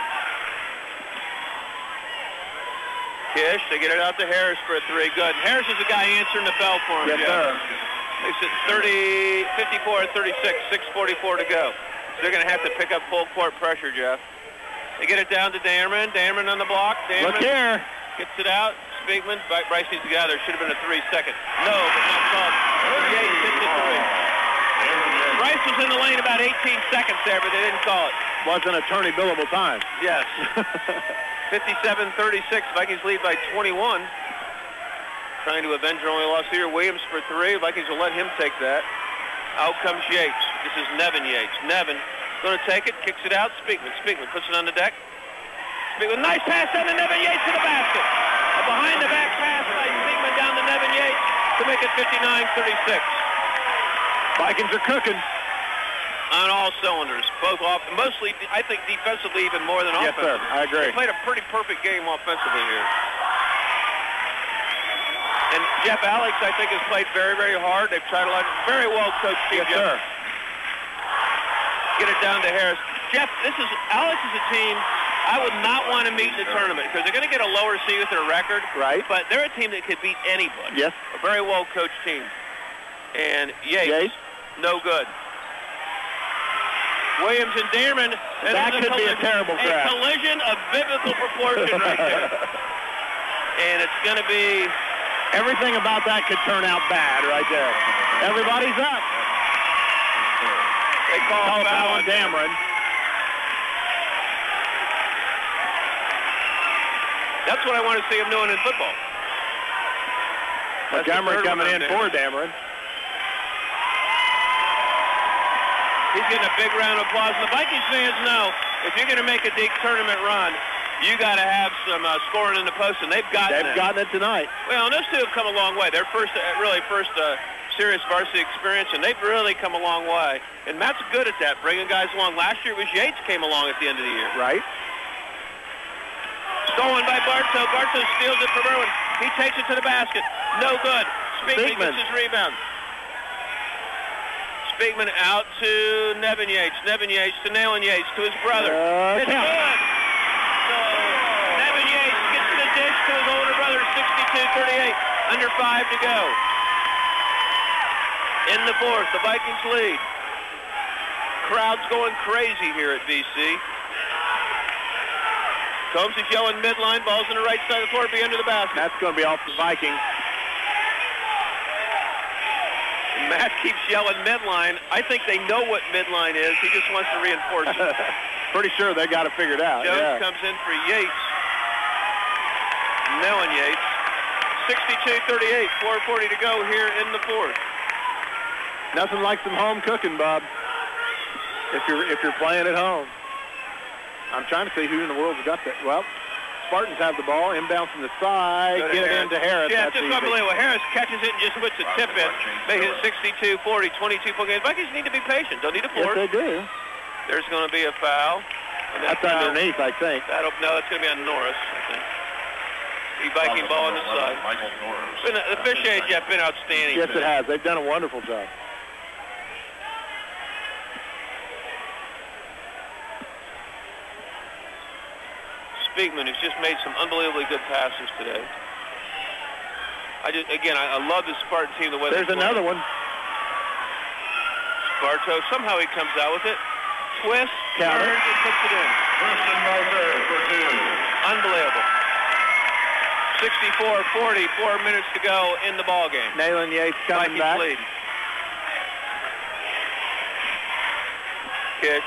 Kish, they get it out to Harris for a three. Good. Harris is the guy answering the bell for him. Yes, sir. Makes it thirty, fifty-four thirty-six, six forty-four to go. So they're going to have to pick up full court pressure, Jeff. They get it down to Damerman. Damerman on the block. Damerman Look here. Gets it out. Speakman. Bryce needs to get out of there. Should have been a three second. No, but not called. Yates hits the three. Bryce was in the lane about eighteen seconds there, but they didn't call it. Wasn't a tourney billable time. Yes. fifty-seven thirty-six. Vikings lead by twenty-one. Trying to avenge their only loss here. Williams for three. Vikings will let him take that. Out comes Yates. This is Nevin Yates. Nevin going to take it. Kicks it out. Speakman. Speakman puts it on the deck. Speakman. Nice pass down to Nevin Yates to the basket. A behind the back pass by Speakman down to Nevin Yates to make it fifty-nine thirty-six. Vikings are cooking. On all cylinders. Both off, mostly, I think, defensively even more than yes, offensively. Yes, sir. I agree. They played a pretty perfect game offensively here. And Jeff Alex, I think, has played very, very hard. They've tried a lot. Very well coached team, yes, Jeff. sir. Get it down to Harris. Jeff, this is, Alex is a team, I would not want to meet in the tournament because they're going to get a lower seed with their record. Right. But they're a team that could beat anybody. Yes. A very well-coached team. And Yates, Yates. no good. Williams and Dearman. And That could be a terrible A crash. collision of biblical proportion right there. And it's going to be... Everything about that could turn out bad right there. Everybody's up. They call, Call foul foul on on Dameron. That's what I want to see him doing in football. That's the Montgomery third coming one in on for Dameron. Dameron. He's getting a big round of applause. And the Vikings fans know if you're going to make a big tournament run, you got to have some uh, scoring in the post, and they've gotten They've it. gotten it tonight. Well, and those two have come a long way. Their first, uh, really first uh, serious varsity experience, and they've really come a long way. And Matt's good at that, bringing guys along. Last year it was Yates came along at the end of the year. Right. Stolen by Bartow. Bartow steals it from Irwin. He takes it to the basket. No good. Speakman Speakman. gets his rebound. Speakman out to Nevin Yates. Nevin Yates to Nayland Yates to his brother. Uh, it's count. good. So Nevin Yates gets the dish to his older brother, sixty-two thirty-eight. Under five to go. In the fourth, the Vikings lead. Crowd's going crazy here at V C. Combs is yelling midline. Ball's on the right side of the floor, be under the basket. That's going to be off the Vikings. Matt keeps yelling midline. I think they know what midline is. He just wants to reinforce it. Pretty sure they got it figured out. Jones yeah. comes in for Yates. Nellen Yates. sixty-two thirty-eight. four forty to go here in the fourth. Nothing like some home cooking, Bob. If you're if you're playing at home. I'm trying to see who in the world's got that. Well, Spartans have the ball. Inbound from the side. Go to Get it Harris. into Harris. Yeah, That's it's just easy. unbelievable. Harris catches it and just puts a tip in. They hit sixty-two forty, twenty-two point game. Vikings need to be patient. Don't need to force. Yes, they do. There's going to be a foul. And That's foul, underneath, I think. That'll, no, that's going to be on Norris, I think. The Viking ball on the side. Michael Norris. Been, the officiating has been outstanding. Yes, today. it has. They've done a wonderful job. Speakman has just made some unbelievably good passes today. I just, again, I, I love the Spartan team. The way There's they play. another one. Bartow, somehow he comes out with it. Twist, Counter. turns, and puts it in. Preston Barker for two. Unbelievable. sixty-four forty, four minutes to go in the ball game. Nayland Yates coming Vikings back. lead. Kick.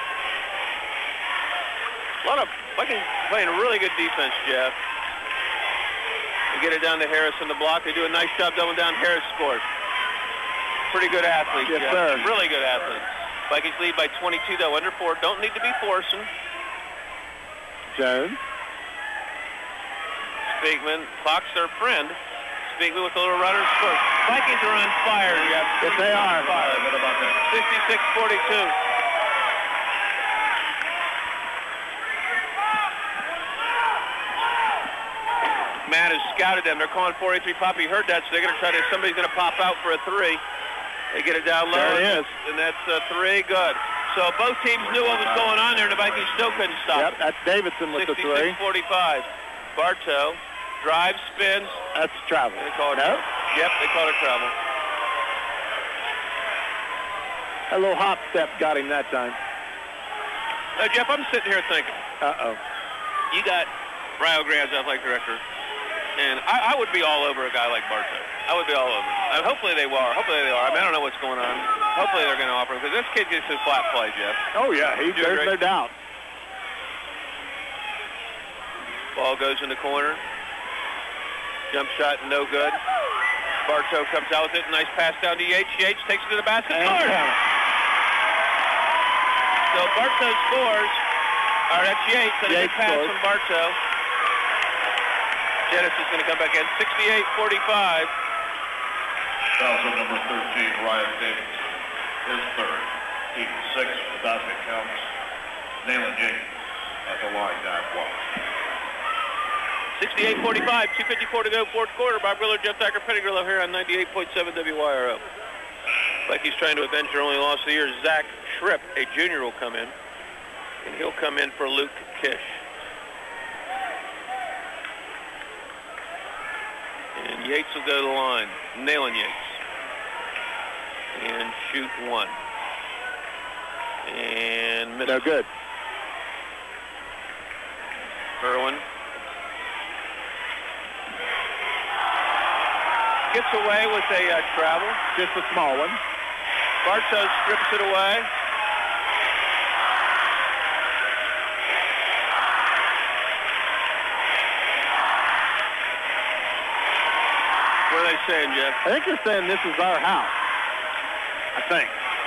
A lot of Vikings playing a really good defense, Jeff. They get it down to Harris in the block. They do a nice job doubling down. Harris scores. Pretty good athlete, Yes, Jeff. sir. Really good athlete. Vikings lead by twenty-two, though, under four. Don't need to be forcing. Jones. Speakman, clock's their friend. Speakman with a little runner, scores. Vikings are on fire, Jeff. Yes, they are. sixty-six forty-two. Matt has scouted them. They're calling four eight three pop. He heard that, so they're going to try to, somebody's going to pop out for a three. They get it down low. There it and is. And that's a three. Good. So both teams knew what was going on there, and the Vikings still couldn't stop Yep, that's Davidson with the three. sixty-six forty-five. Bartow drives, spins. That's travel. They call it No? Yep, they call it travel. A little hop step got him that time. Now, Jeff, I'm sitting here thinking, Uh-oh. you got Rio Grand's athletic director, and I, I would be all over a guy like Bartow. I would be all over. Uh, hopefully they are. Hopefully they are. I mean, I don't know what's going on. Hopefully they're going to offer him, because this kid gets his flat play, Jeff. Oh, yeah, he, Doing there's no great. doubt. Ball goes in the corner. Jump shot, no good. Bartow comes out with it. Nice pass down to Yates. Yates takes it to the basket. And Scores! count. So Bartow scores. All right, that's Yates. And a Yates good pass scores. from Bartow. Dennis is going to come back in. sixty-eight forty-five. Fouls on number thirteen, Ryan Davidson. His third. Team six, the basket counts. Nayland Yates at the line, down one. sixty-eight forty-five, two fifty-four to go, fourth quarter. Bob Griller, Jeff Thacker, Pettigrew here on ninety-eight point seven W Y R O. Like he's trying to avenge their only loss of the year. Zach Schripp, a junior, will come in. And he'll come in for Luke Kish. Yates will go to the line. Nayland Yates. And shoot one. And miss. No good. Irwin gets away with a uh, travel. Just a small one. Bartow strips it away. What are they saying, Jeff? I think they're saying this is our house. I think.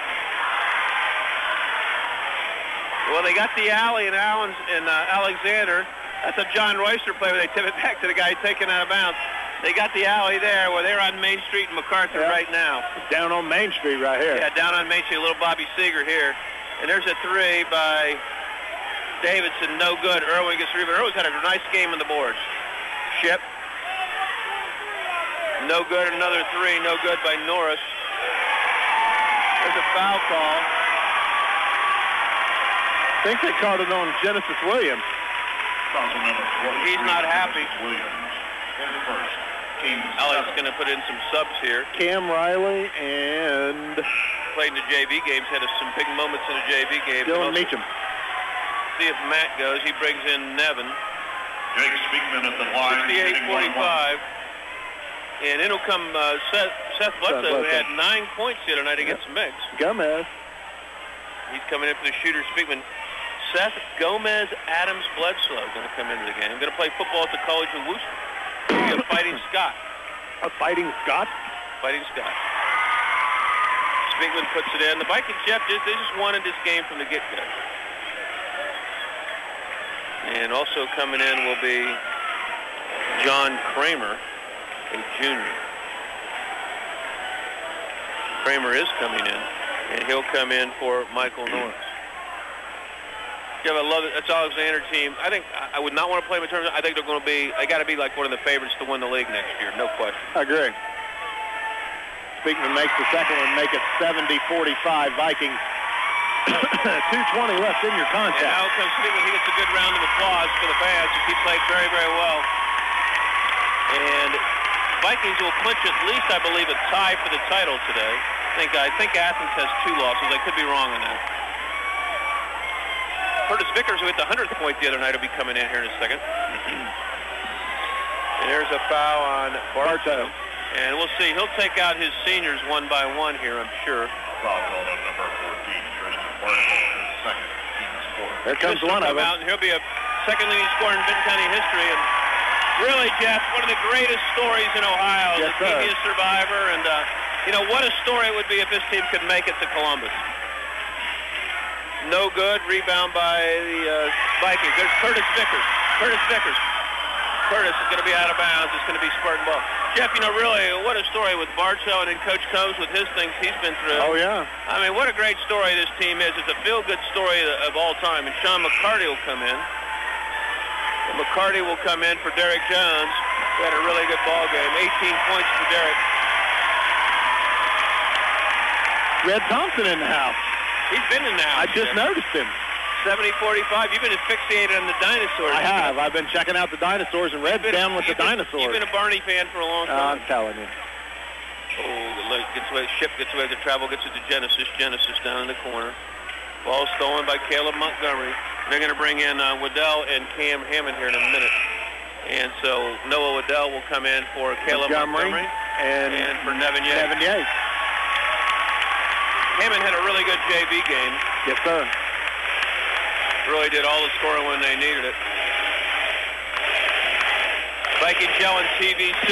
Well, they got the alley and Allen's and uh, Alexander. That's a John Royster play where they tip it back to the guy taken out of bounds. They got the alley there where they're on Main Street in MacArthur yeah. right now. Down on Main Street right here. Yeah, down on Main Street, a little Bobby Seeger here. And there's a three by Davidson, no good. Irwin gets rebound. Irwin's had a nice game on the boards. Ship. No good, another three, no good by Norris. There's a foul call. I think they called it on Genesis Williams. He's not happy. Williams in first. Team Alex going to put in some subs here. Cam Riley and... Played in the J V games, had a, some big moments in the J V games. Dylan Meacham. See if Matt goes. He brings in Nevin. Jake Speakman at the line. sixty-eight forty-five. And in will come uh, Seth, Seth Bledsoe, who had nine points the other night against the Mix. Gomez. He's coming in for the shooter, Speakman. Seth Gomez Adams Bledsoe going to come into the game. Going to play football at the College of Worcester. He's a Fighting Scott. A Fighting Scott? Fighting Scott. Speakman puts it in. The Vikings, Jeff, they just wanted this game from the get-go. And also coming in will be John Kramer, a junior. Kramer is coming in, and he'll come in for Michael Norris. Yeah, I love it. That's Alexander team. I think I would not want to play them in terms of, I think they're going to be, they got to be like one of the favorites to win the league next year, no question. I agree. Speakman makes the second one, make it seventy forty-five Vikings. two twenty left in your contact. And out comes Speakman. He gets a good round of applause for the fans. He played very, very well. And Vikings will clinch at least, I believe, a tie for the title today. I think, I think Athens has two losses. I could be wrong on that. Curtis Vickers, who hit the hundredth point the other night, will be coming in here in a second. And there's a foul on Bartow. And we'll see. He'll take out his seniors one by one here, I'm sure. Foul called on number fourteen, Tristan Bartow, second team scorer. There comes Tristan one of them. Out, and he'll be a second leading scorer in Benton County history. And really, Jeff, one of the greatest stories in Ohio. Yes, the sir. T V survivor. And, uh, you know, what a story it would be if this team could make it to Columbus. No good. Rebound by the uh, Vikings. There's Curtis Vickers. Curtis Vickers. Curtis is going to be out of bounds. It's going to be Spartan ball. Jeff, you know, really, what a story with Bartow and then Coach Combs with his things he's been through. Oh, yeah. I mean, what a great story this team is. It's a feel-good story of all time. And Sean McCarty will come in. And McCarty will come in for Derek Jones, who had a really good ball game. eighteen points for Derek. Red Thompson in the house. He's been in the house. I just Jeff. noticed him. seventy forty-five. You've been asphyxiated on the dinosaurs. I have. I've been checking out the dinosaurs, and Red's been, down with the been, dinosaurs. You've been a Barney fan for a long Uh, time. I'm telling you. Oh, look, gets away. Ship gets away. The travel gets it to Genesis. Genesis down in the corner. Ball stolen by Caleb Montgomery. They're going to bring in uh, Waddell and Cam Hammond here in a minute. And so Noah Waddell will come in for Caleb Montgomery, Montgomery and, and for Nevin Yates. Nevin Yates. Hammond had a really good J V game. Yes, sir. Really did all the scoring when they needed it. Vikings yelling T V C.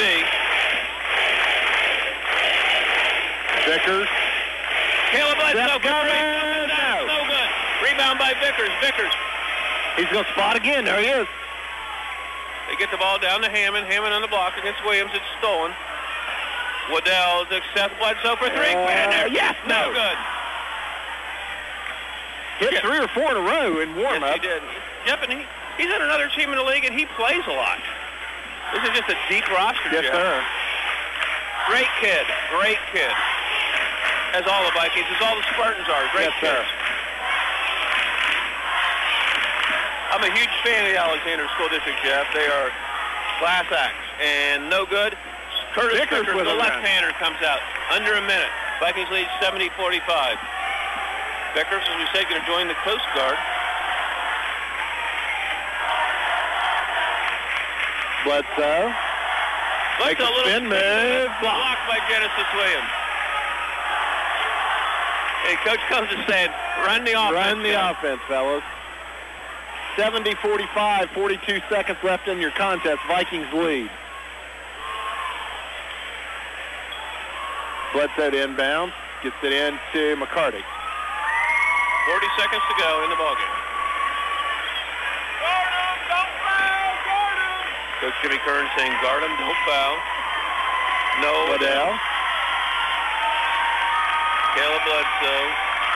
Vickers. Caleb Bledsoe for Got three. it. No. No good. Rebound by Vickers. Vickers. He's going to spot again. There he is. They get the ball down to Hammond. Hammond on the block against Williams. It's stolen. Waddell to Seth Bledsoe for three. Uh, yes, no. no. good. Hit Jeff. three or four in a row in warm-up. Yes, he did. Jeff, and he, he's in another team in the league, and he plays a lot. This is just a deep roster, Yes, Jeff. sir. Great kid. Great kid. As all the Vikings, as all the Spartans are. Great Yes, kids. sir. I'm a huge fan of the Alexander School District, Jeff. They are class acts. And no good. Curtis Vickers Vickers, with the a run. left-hander, comes out. Under a minute. Vikings lead seventy forty-five. Vickers, as we said, going to join the Coast Guard. Bledsoe. Makes a little spin move. Blocked by Genesis Williams. Hey, Coach Combs is saying, run the offense. Run the guys. offense, fellas. seventy forty-five, forty-two seconds left in your contest. Vikings lead. Bledsoe to inbound. Gets it into McCarty. forty seconds to go in the ballgame. Coach Jimmy Kern saying, guard him, don't foul. No, Waddell. Caleb Bledsoe.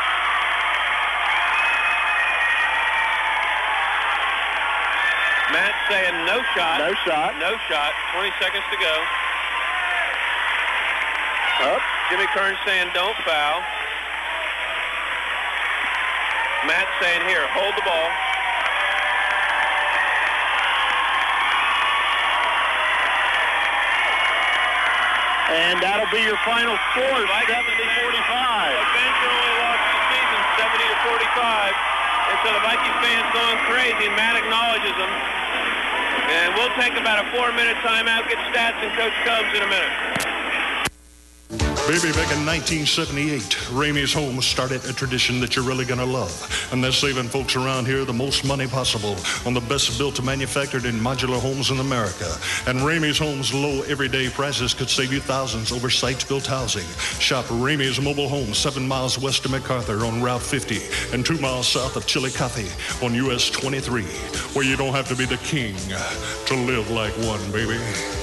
Matt saying no shot. No shot. No shot. twenty seconds to go. Up. Jimmy Kern saying don't foul. Matt saying here, hold the ball. And that'll be your final score, seventy forty-five. Adventure only lost the season seventy to forty-five. And so the Vikings fans going crazy, and Matt acknowledges them. And we'll take about a four-minute timeout, get stats and Coach Cubs in a minute. Baby, back in nineteen seventy-eight, Ramey's Homes started a tradition that you're really going to love. And they're saving folks around here the most money possible on the best built manufactured in modular homes in America. And Ramey's Homes' low everyday prices could save you thousands over site-built housing. Shop Ramey's Mobile Homes seven miles west of MacArthur on Route fifty and two miles south of Chillicothe on U S twenty-three, where you don't have to be the king to live like one, baby.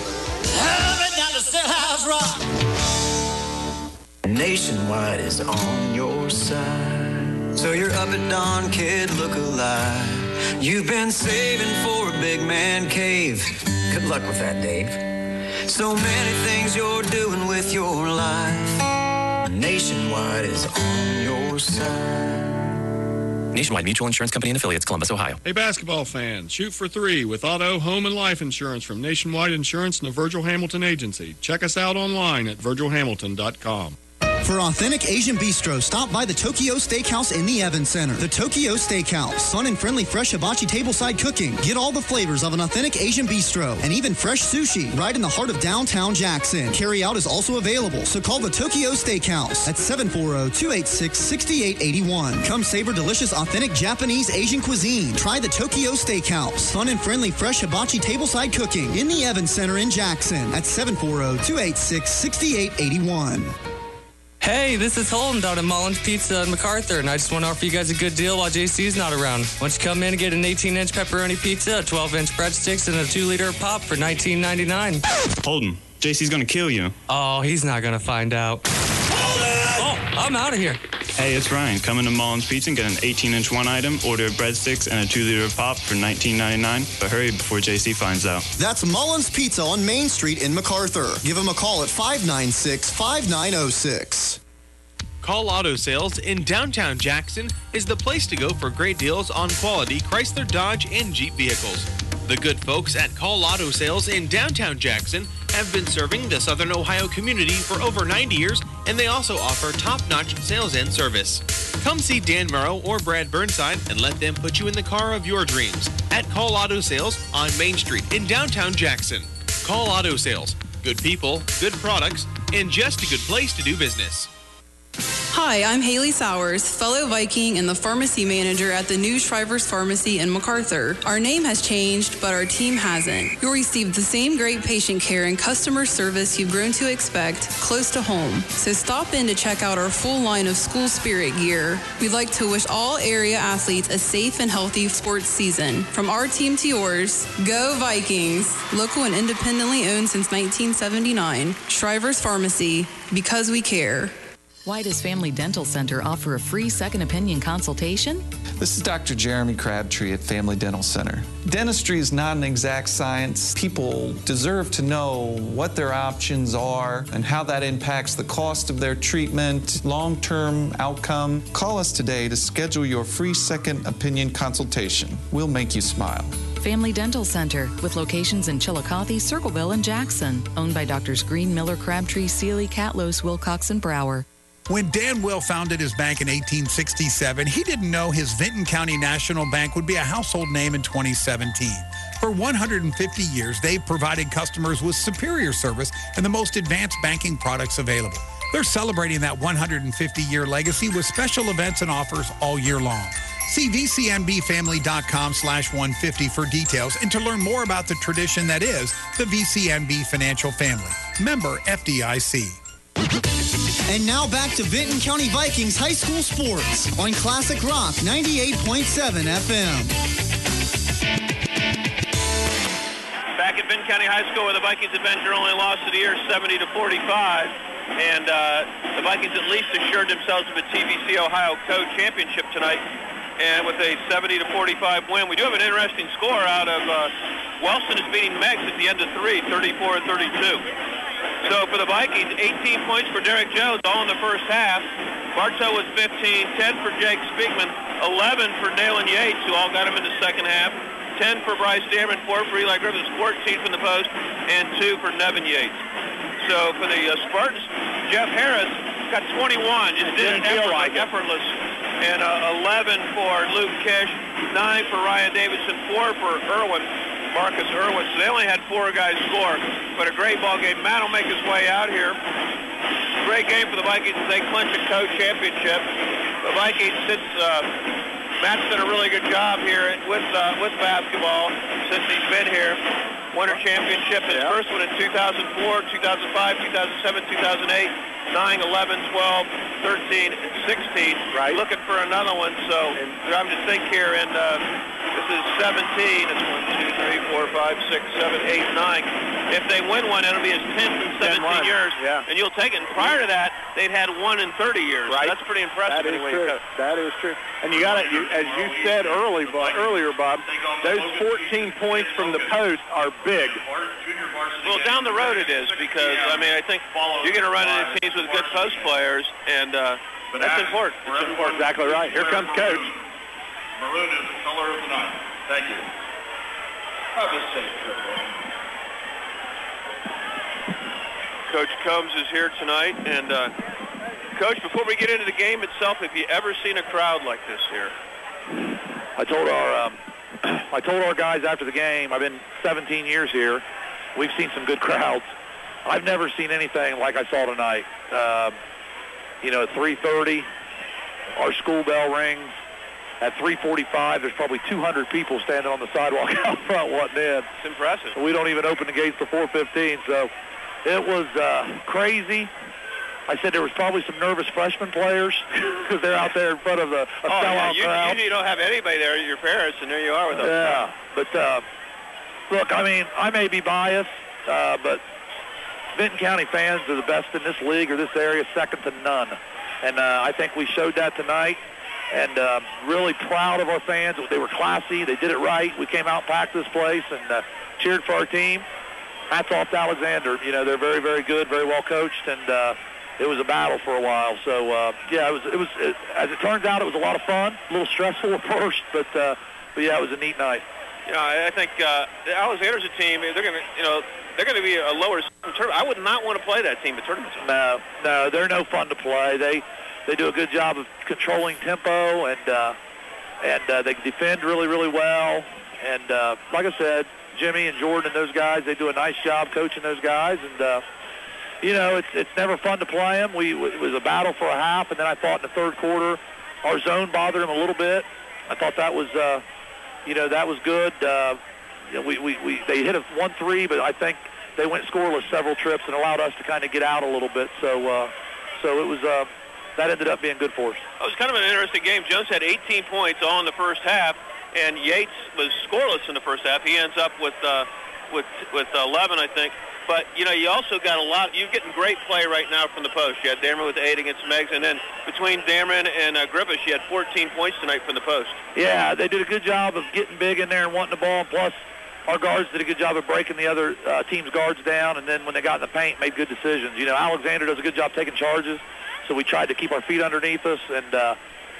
Nationwide is on your side. So you're up at dawn, kid, look alive. You've been saving for a big man cave. Good luck with that, Dave. So many things you're doing with your life. Nationwide is on your side. Nationwide Mutual Insurance Company and Affiliates, Columbus, Ohio. Hey, basketball fans, shoot for three with auto, home, and life insurance from Nationwide Insurance and the Virgil Hamilton Agency. Check us out online at virgil hamilton dot com. For authentic Asian bistro, stop by the Tokyo Steakhouse in the Evans Center. The Tokyo Steakhouse. Fun and friendly fresh hibachi tableside cooking. Get all the flavors of an authentic Asian bistro and even fresh sushi right in the heart of downtown Jackson. Carry out is also available, so call the Tokyo Steakhouse at seven four zero, two eight six, six eight eight one. Come savor delicious authentic Japanese Asian cuisine. Try the Tokyo Steakhouse. Fun and friendly fresh hibachi tableside cooking in the Evans Center in Jackson at seven four zero, two eight six, six eight eight one. Hey, this is Holden down at Mullins Pizza in MacArthur, and I just want to offer you guys a good deal while J C's not around. Why don't you come in and get an eighteen inch pepperoni pizza, a twelve inch breadsticks, and a two liter pop for nineteen ninety-nine. Holden, J C's gonna kill you. Oh, he's not gonna find out. Oh, I'm out of here. Hey, it's Ryan. Come into Mullins Pizza and get an eighteen inch one item, order breadsticks, and a two liter pop for nineteen ninety-nine. But hurry before J C finds out. That's Mullins Pizza on Main Street in MacArthur. Give him a call at five nine six, five nine zero six. Call Auto Sales in downtown Jackson is the place to go for great deals on quality Chrysler, Dodge, and Jeep vehicles. The good folks at Call Auto Sales in downtown Jackson have been serving the Southern Ohio community for over ninety years, and they also offer top-notch sales and service. Come see Dan Morrow or Brad Burnside and let them put you in the car of your dreams at Call Auto Sales on Main Street in downtown Jackson. Call Auto Sales. Good people, good products, and just a good place to do business. Hi, I'm Haley Sowers, fellow Viking and the pharmacy manager at the new Shrivers Pharmacy in MacArthur. Our name has changed, but our team hasn't. You'll receive the same great patient care and customer service you've grown to expect close to home. So stop in to check out our full line of school spirit gear. We'd like to wish all area athletes a safe and healthy sports season. From our team to yours, go Vikings! Local and independently owned since nineteen seventy-nine. Shrivers Pharmacy, because we care. Why does Family Dental Center offer a free second opinion consultation? This is Doctor Jeremy Crabtree at Family Dental Center. Dentistry is not an exact science. People deserve to know what their options are and how that impacts the cost of their treatment, long-term outcome. Call us today to schedule your free second opinion consultation. We'll make you smile. Family Dental Center, with locations in Chillicothe, Circleville, and Jackson. Owned by Doctors Green, Miller, Crabtree, Sealy, Catlos, Wilcox, and Brower. When Dan Will founded his bank in eighteen sixty-seven, he didn't know his Vinton County National Bank would be a household name in twenty seventeen. For one hundred fifty years, they've provided customers with superior service and the most advanced banking products available. They're celebrating that one hundred fifty-year legacy with special events and offers all year long. See V C N B family dot com slash one fifty for details and to learn more about the tradition that is the V C N B Financial Family. Member F D I C. And now back to Vinton County Vikings High School Sports on Classic Rock ninety-eight point seven F M. Back at Vinton County High School, where the Vikings advance their only loss of the year, seventy to forty-five. And uh, the Vikings at least assured themselves of a T V C Ohio Co championship tonight. And with a seventy to forty-five win, we do have an interesting score out of uh, Wellston is beating Meggs at the end of three, thirty-four to thirty-two. So for the Vikings, eighteen points for Derek Jones, all in the first half. Bartow was fifteen, ten for Jake Spiegman, eleven for Nayland Yates, who all got him in the second half, ten for Bryce Dameron, four for Eli Griffiths, fourteen from the post, and two for Nevin Yates. So for the uh, Spartans, Jeff Harris got twenty-one, just did it effort, like effortless, and uh, eleven for Luke Kish, nine for Ryan Davidson, four for Irwin. Marcus Irwin. So they only had four guys score, but a great ball game. Matt will make his way out here. Great game for the Vikings as they clinch a co-championship. The Vikings, since uh, Matt's done a really good job here with uh, with basketball since he's been here. Won a championship, his yeah. first one in two thousand four, two thousand five, two thousand seven, two thousand eight, nine, eleven, twelve, thirteen, and sixteen. Right. Looking for another one, so I'm to think here, and uh, this is seventeen. It's one, two, three, four, five, six, seven, eight, nine. If they win one, it'll be his tenth in seventeen years, yeah. and you'll take it. And prior to that, they'd had one in thirty years. Right. So that's pretty impressive. That is anyway. true. That is true. And you got it, you, as you said early, earlier, Bob, those fourteen points from the post are big. Well, down the road it is, because, I mean, I think you're going to run into teams with good post players, and uh, that's important. It's important. Exactly right. Here comes Coach. Maroon is the color of the night. Thank you. Have a safe trip, Coach Combs is here tonight, and uh, Coach, before we get into the game itself, have you ever seen a crowd like this here? I told our um, I told our guys after the game, I've been seventeen years here, we've seen some good crowds. I've never seen anything like I saw tonight. Um, you know, at three thirty, our school bell rings. At three forty-five, there's probably two hundred people standing on the sidewalk out front wanting in. It's impressive. We don't even open the gates till four fifteen, so it was uh, crazy. I said there was probably some nervous freshman players because they're out there in front of a, a oh, sellout yeah. you, crowd. Usually you don't have anybody there, your parents, and there you are with them. Yeah, but uh, look, I mean, I may be biased, uh, but Vinton County fans are the best in this league or this area, second to none. And uh, I think we showed that tonight. And uh, really proud of our fans. They were classy. They did it right. We came out, packed this place, and uh, cheered for our team. Hats off to Alexander. You know, they're very, very good, very well coached, and uh, it was a battle for a while. So, uh, yeah, it was. It was. It, as it turns out, it was a lot of fun. A little stressful at first, but, uh, but yeah, it was a neat night. Yeah, I think uh, Alexander's a team. They're going to, you know, they're going to be a lower tournament. I would not want to play that team at tournament time. No, no, they're no fun to play. They. They do a good job of controlling tempo, and uh, and uh, they defend really, really well. And uh, like I said, Jimmy and Jordan and those guys, they do a nice job coaching those guys. And uh, you know, it's it's never fun to play them. We it was a battle for a half, and then I thought in the third quarter, our zone bothered them a little bit. I thought that was, uh, you know, that was good. Uh, you know, we, we we they hit a one three, but I think they went scoreless several trips and allowed us to kind of get out a little bit. So uh, so it was. Uh, That ended up being good for us. It was kind of an interesting game. Jones had eighteen points all in the first half, and Yates was scoreless in the first half. He ends up with uh, with with eleven, I think. But, you know, you also got a lot. You're getting great play right now from the post. You had Dameron with eight against Meggs, and then between Dameron and uh, Griffiths, you had fourteen points tonight from the post. Yeah, they did a good job of getting big in there and wanting the ball, and plus our guards did a good job of breaking the other uh, team's guards down, and then when they got in the paint, made good decisions. You know, Alexander does a good job taking charges. So we tried to keep our feet underneath us, and uh,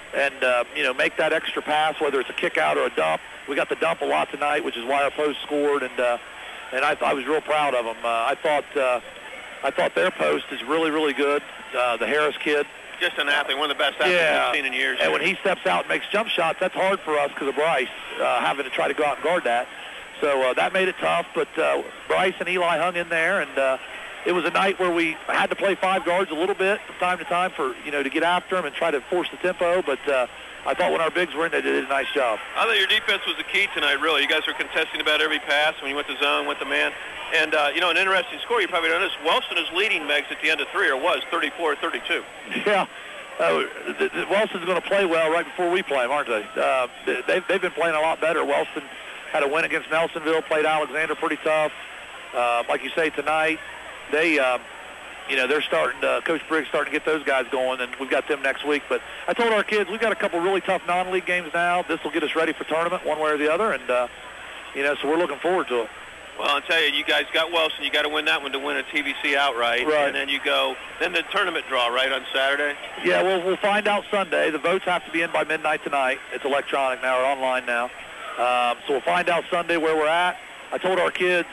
and uh, you know, make that extra pass, whether it's a kick out or a dump. We got the dump a lot tonight, which is why our post scored, and uh, and I, I was real proud of them. Uh, I thought uh, I thought their post is really, really good. Uh, the Harris kid. Just an athlete, one of the best athletes Yeah. we've seen in years. And when he steps out and makes jump shots, that's hard for us because of Bryce uh, having to try to go out and guard that. So uh, that made it tough, but uh, Bryce and Eli hung in there, and uh, it was a night where we had to play five guards a little bit from time to time for, you know, to get after them and try to force the tempo, but uh, I thought when our bigs were in, they did a nice job. I thought your defense was the key tonight, really. You guys were contesting about every pass when you went to zone, went to man. And, uh, you know, an interesting score, you probably noticed, Wellston is leading Megs at the end of three, or was, thirty-four thirty-two. Yeah. Uh, the, the, Wellston's going to play well right before we play them, aren't they? Uh, they've, they've been playing a lot better. Wellston had a win against Nelsonville, played Alexander pretty tough. Uh, like you say, tonight, they, um, you know, they're starting to, Coach Briggs starting to get those guys going, and we've got them next week. But I told our kids, we've got a couple really tough non-league games now. This will get us ready for tournament one way or the other, and, uh, you know, so we're looking forward to it. Well, I'll tell you, you guys got Wellston. You got to win that one to win a T V C outright. Right. And then you go, then the tournament draw, right, on Saturday? Yeah, we'll, we'll find out Sunday. The votes have to be in by midnight tonight. It's electronic now or online now. Um, so we'll find out Sunday where we're at. I told our kids,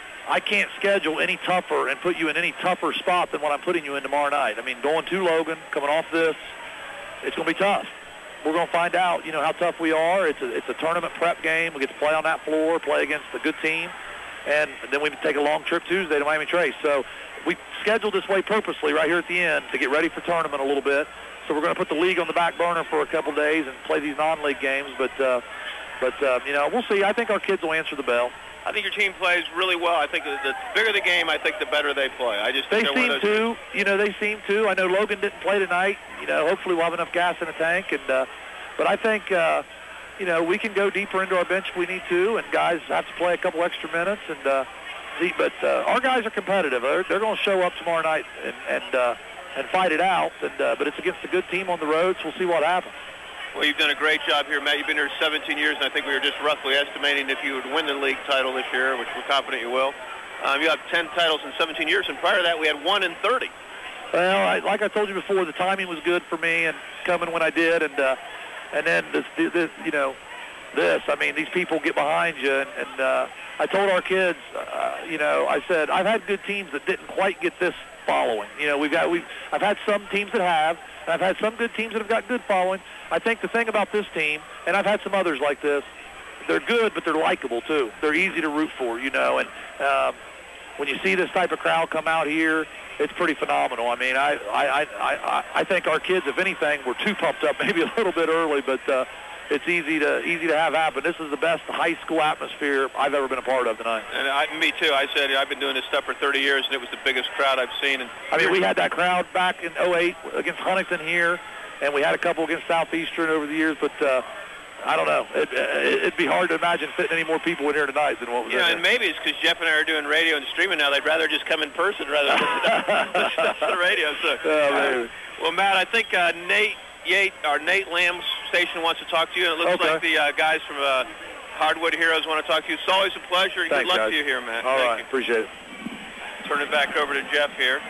I can't schedule any tougher and put you in any tougher spot than what I'm putting you in tomorrow night. I mean, going to Logan, coming off this, it's going to be tough. We're going to find out, you know, how tough we are. It's a, it's a tournament prep game. We get to play on that floor, play against a good team. And then we take a long trip Tuesday to Miami Trace. So we scheduled this way purposely right here at the end to get ready for tournament a little bit. So we're going to put the league on the back burner for a couple days and play these non-league games. But, uh, but uh, you know, we'll see. I think our kids will answer the bell. I think your team plays really well. I think the, the bigger the game, I think the better they play. I just They think they're one seem of those to. You know, they seem to. I know Logan didn't play tonight. You know, hopefully we'll have enough gas in the tank. And uh, But I think... Uh, you know, we can go deeper into our bench if we need to, and guys have to play a couple extra minutes. And uh, the, but uh, our guys are competitive. They're, they're going to show up tomorrow night and and, uh, and fight it out. And uh, but it's against a good team on the road, so we'll see what happens. Well, you've done a great job here, Matt. You've been here seventeen years, and I think we were just roughly estimating if you would win the league title this year, which we're confident you will. Um, you have ten titles in seventeen years, and prior to that, we had one in thirty. Well, I, like I told you before, the timing was good for me and coming when I did, and uh, and then this, this, you know, this. I mean, these people get behind you, and, and uh, I told our kids, uh, you know, I said I've had good teams that didn't quite get this following. You know, we've got we I've had some teams that have, and I've had some good teams that have got good following. I think the thing about this team, and I've had some others like this, they're good, but they're likable too. They're easy to root for, you know, and um, when you see this type of crowd come out here, it's pretty phenomenal. I mean, I I, I, I, I think our kids, if anything, were too pumped up maybe a little bit early, but uh, it's easy to easy to have happen. This is the best high school atmosphere I've ever been a part of tonight. And I, me too. I said I've been doing this stuff for thirty years, and it was the biggest crowd I've seen. And I mean, we had that crowd back in oh eight against Huntington here, and we had a couple against Southeastern over the years, but uh, I don't know. It, it, it'd be hard to imagine fitting any more people in here tonight than what was you in know, there. and maybe it's because Jeff and I are doing radio and streaming now. They'd rather just come in person rather than listen stuff on the radio. So, Oh, maybe. well, Matt, I think uh, Nate Yate, our Nate Lamb's station wants to talk to you. And it looks Okay. like the uh, guys from uh, Hardwood Heroes want to talk to you. It's always a pleasure, and Thanks, good luck guys. to you here, Matt. All Thank right, you. appreciate it. Turn it back over to Jeff here.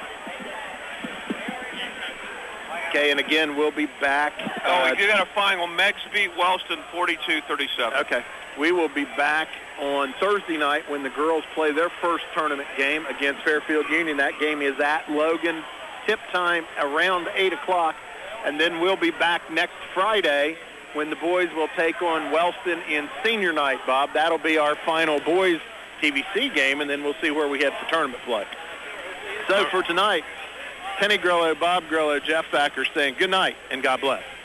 Okay, and again, we'll be back. Oh, uh, we got a final. Megs beat Wellston forty-two thirty-seven. Okay. We will be back on Thursday night when the girls play their first tournament game against Fairfield Union. That game is at Logan. Tip time around eight o'clock. And then we'll be back next Friday when the boys will take on Wellston in senior night, Bob. That'll be our final boys T V C game, and then we'll see where we head for tournament play. So for tonight, Penny Grillo, Bob Grillo, Jeff Thacker saying good night and God bless.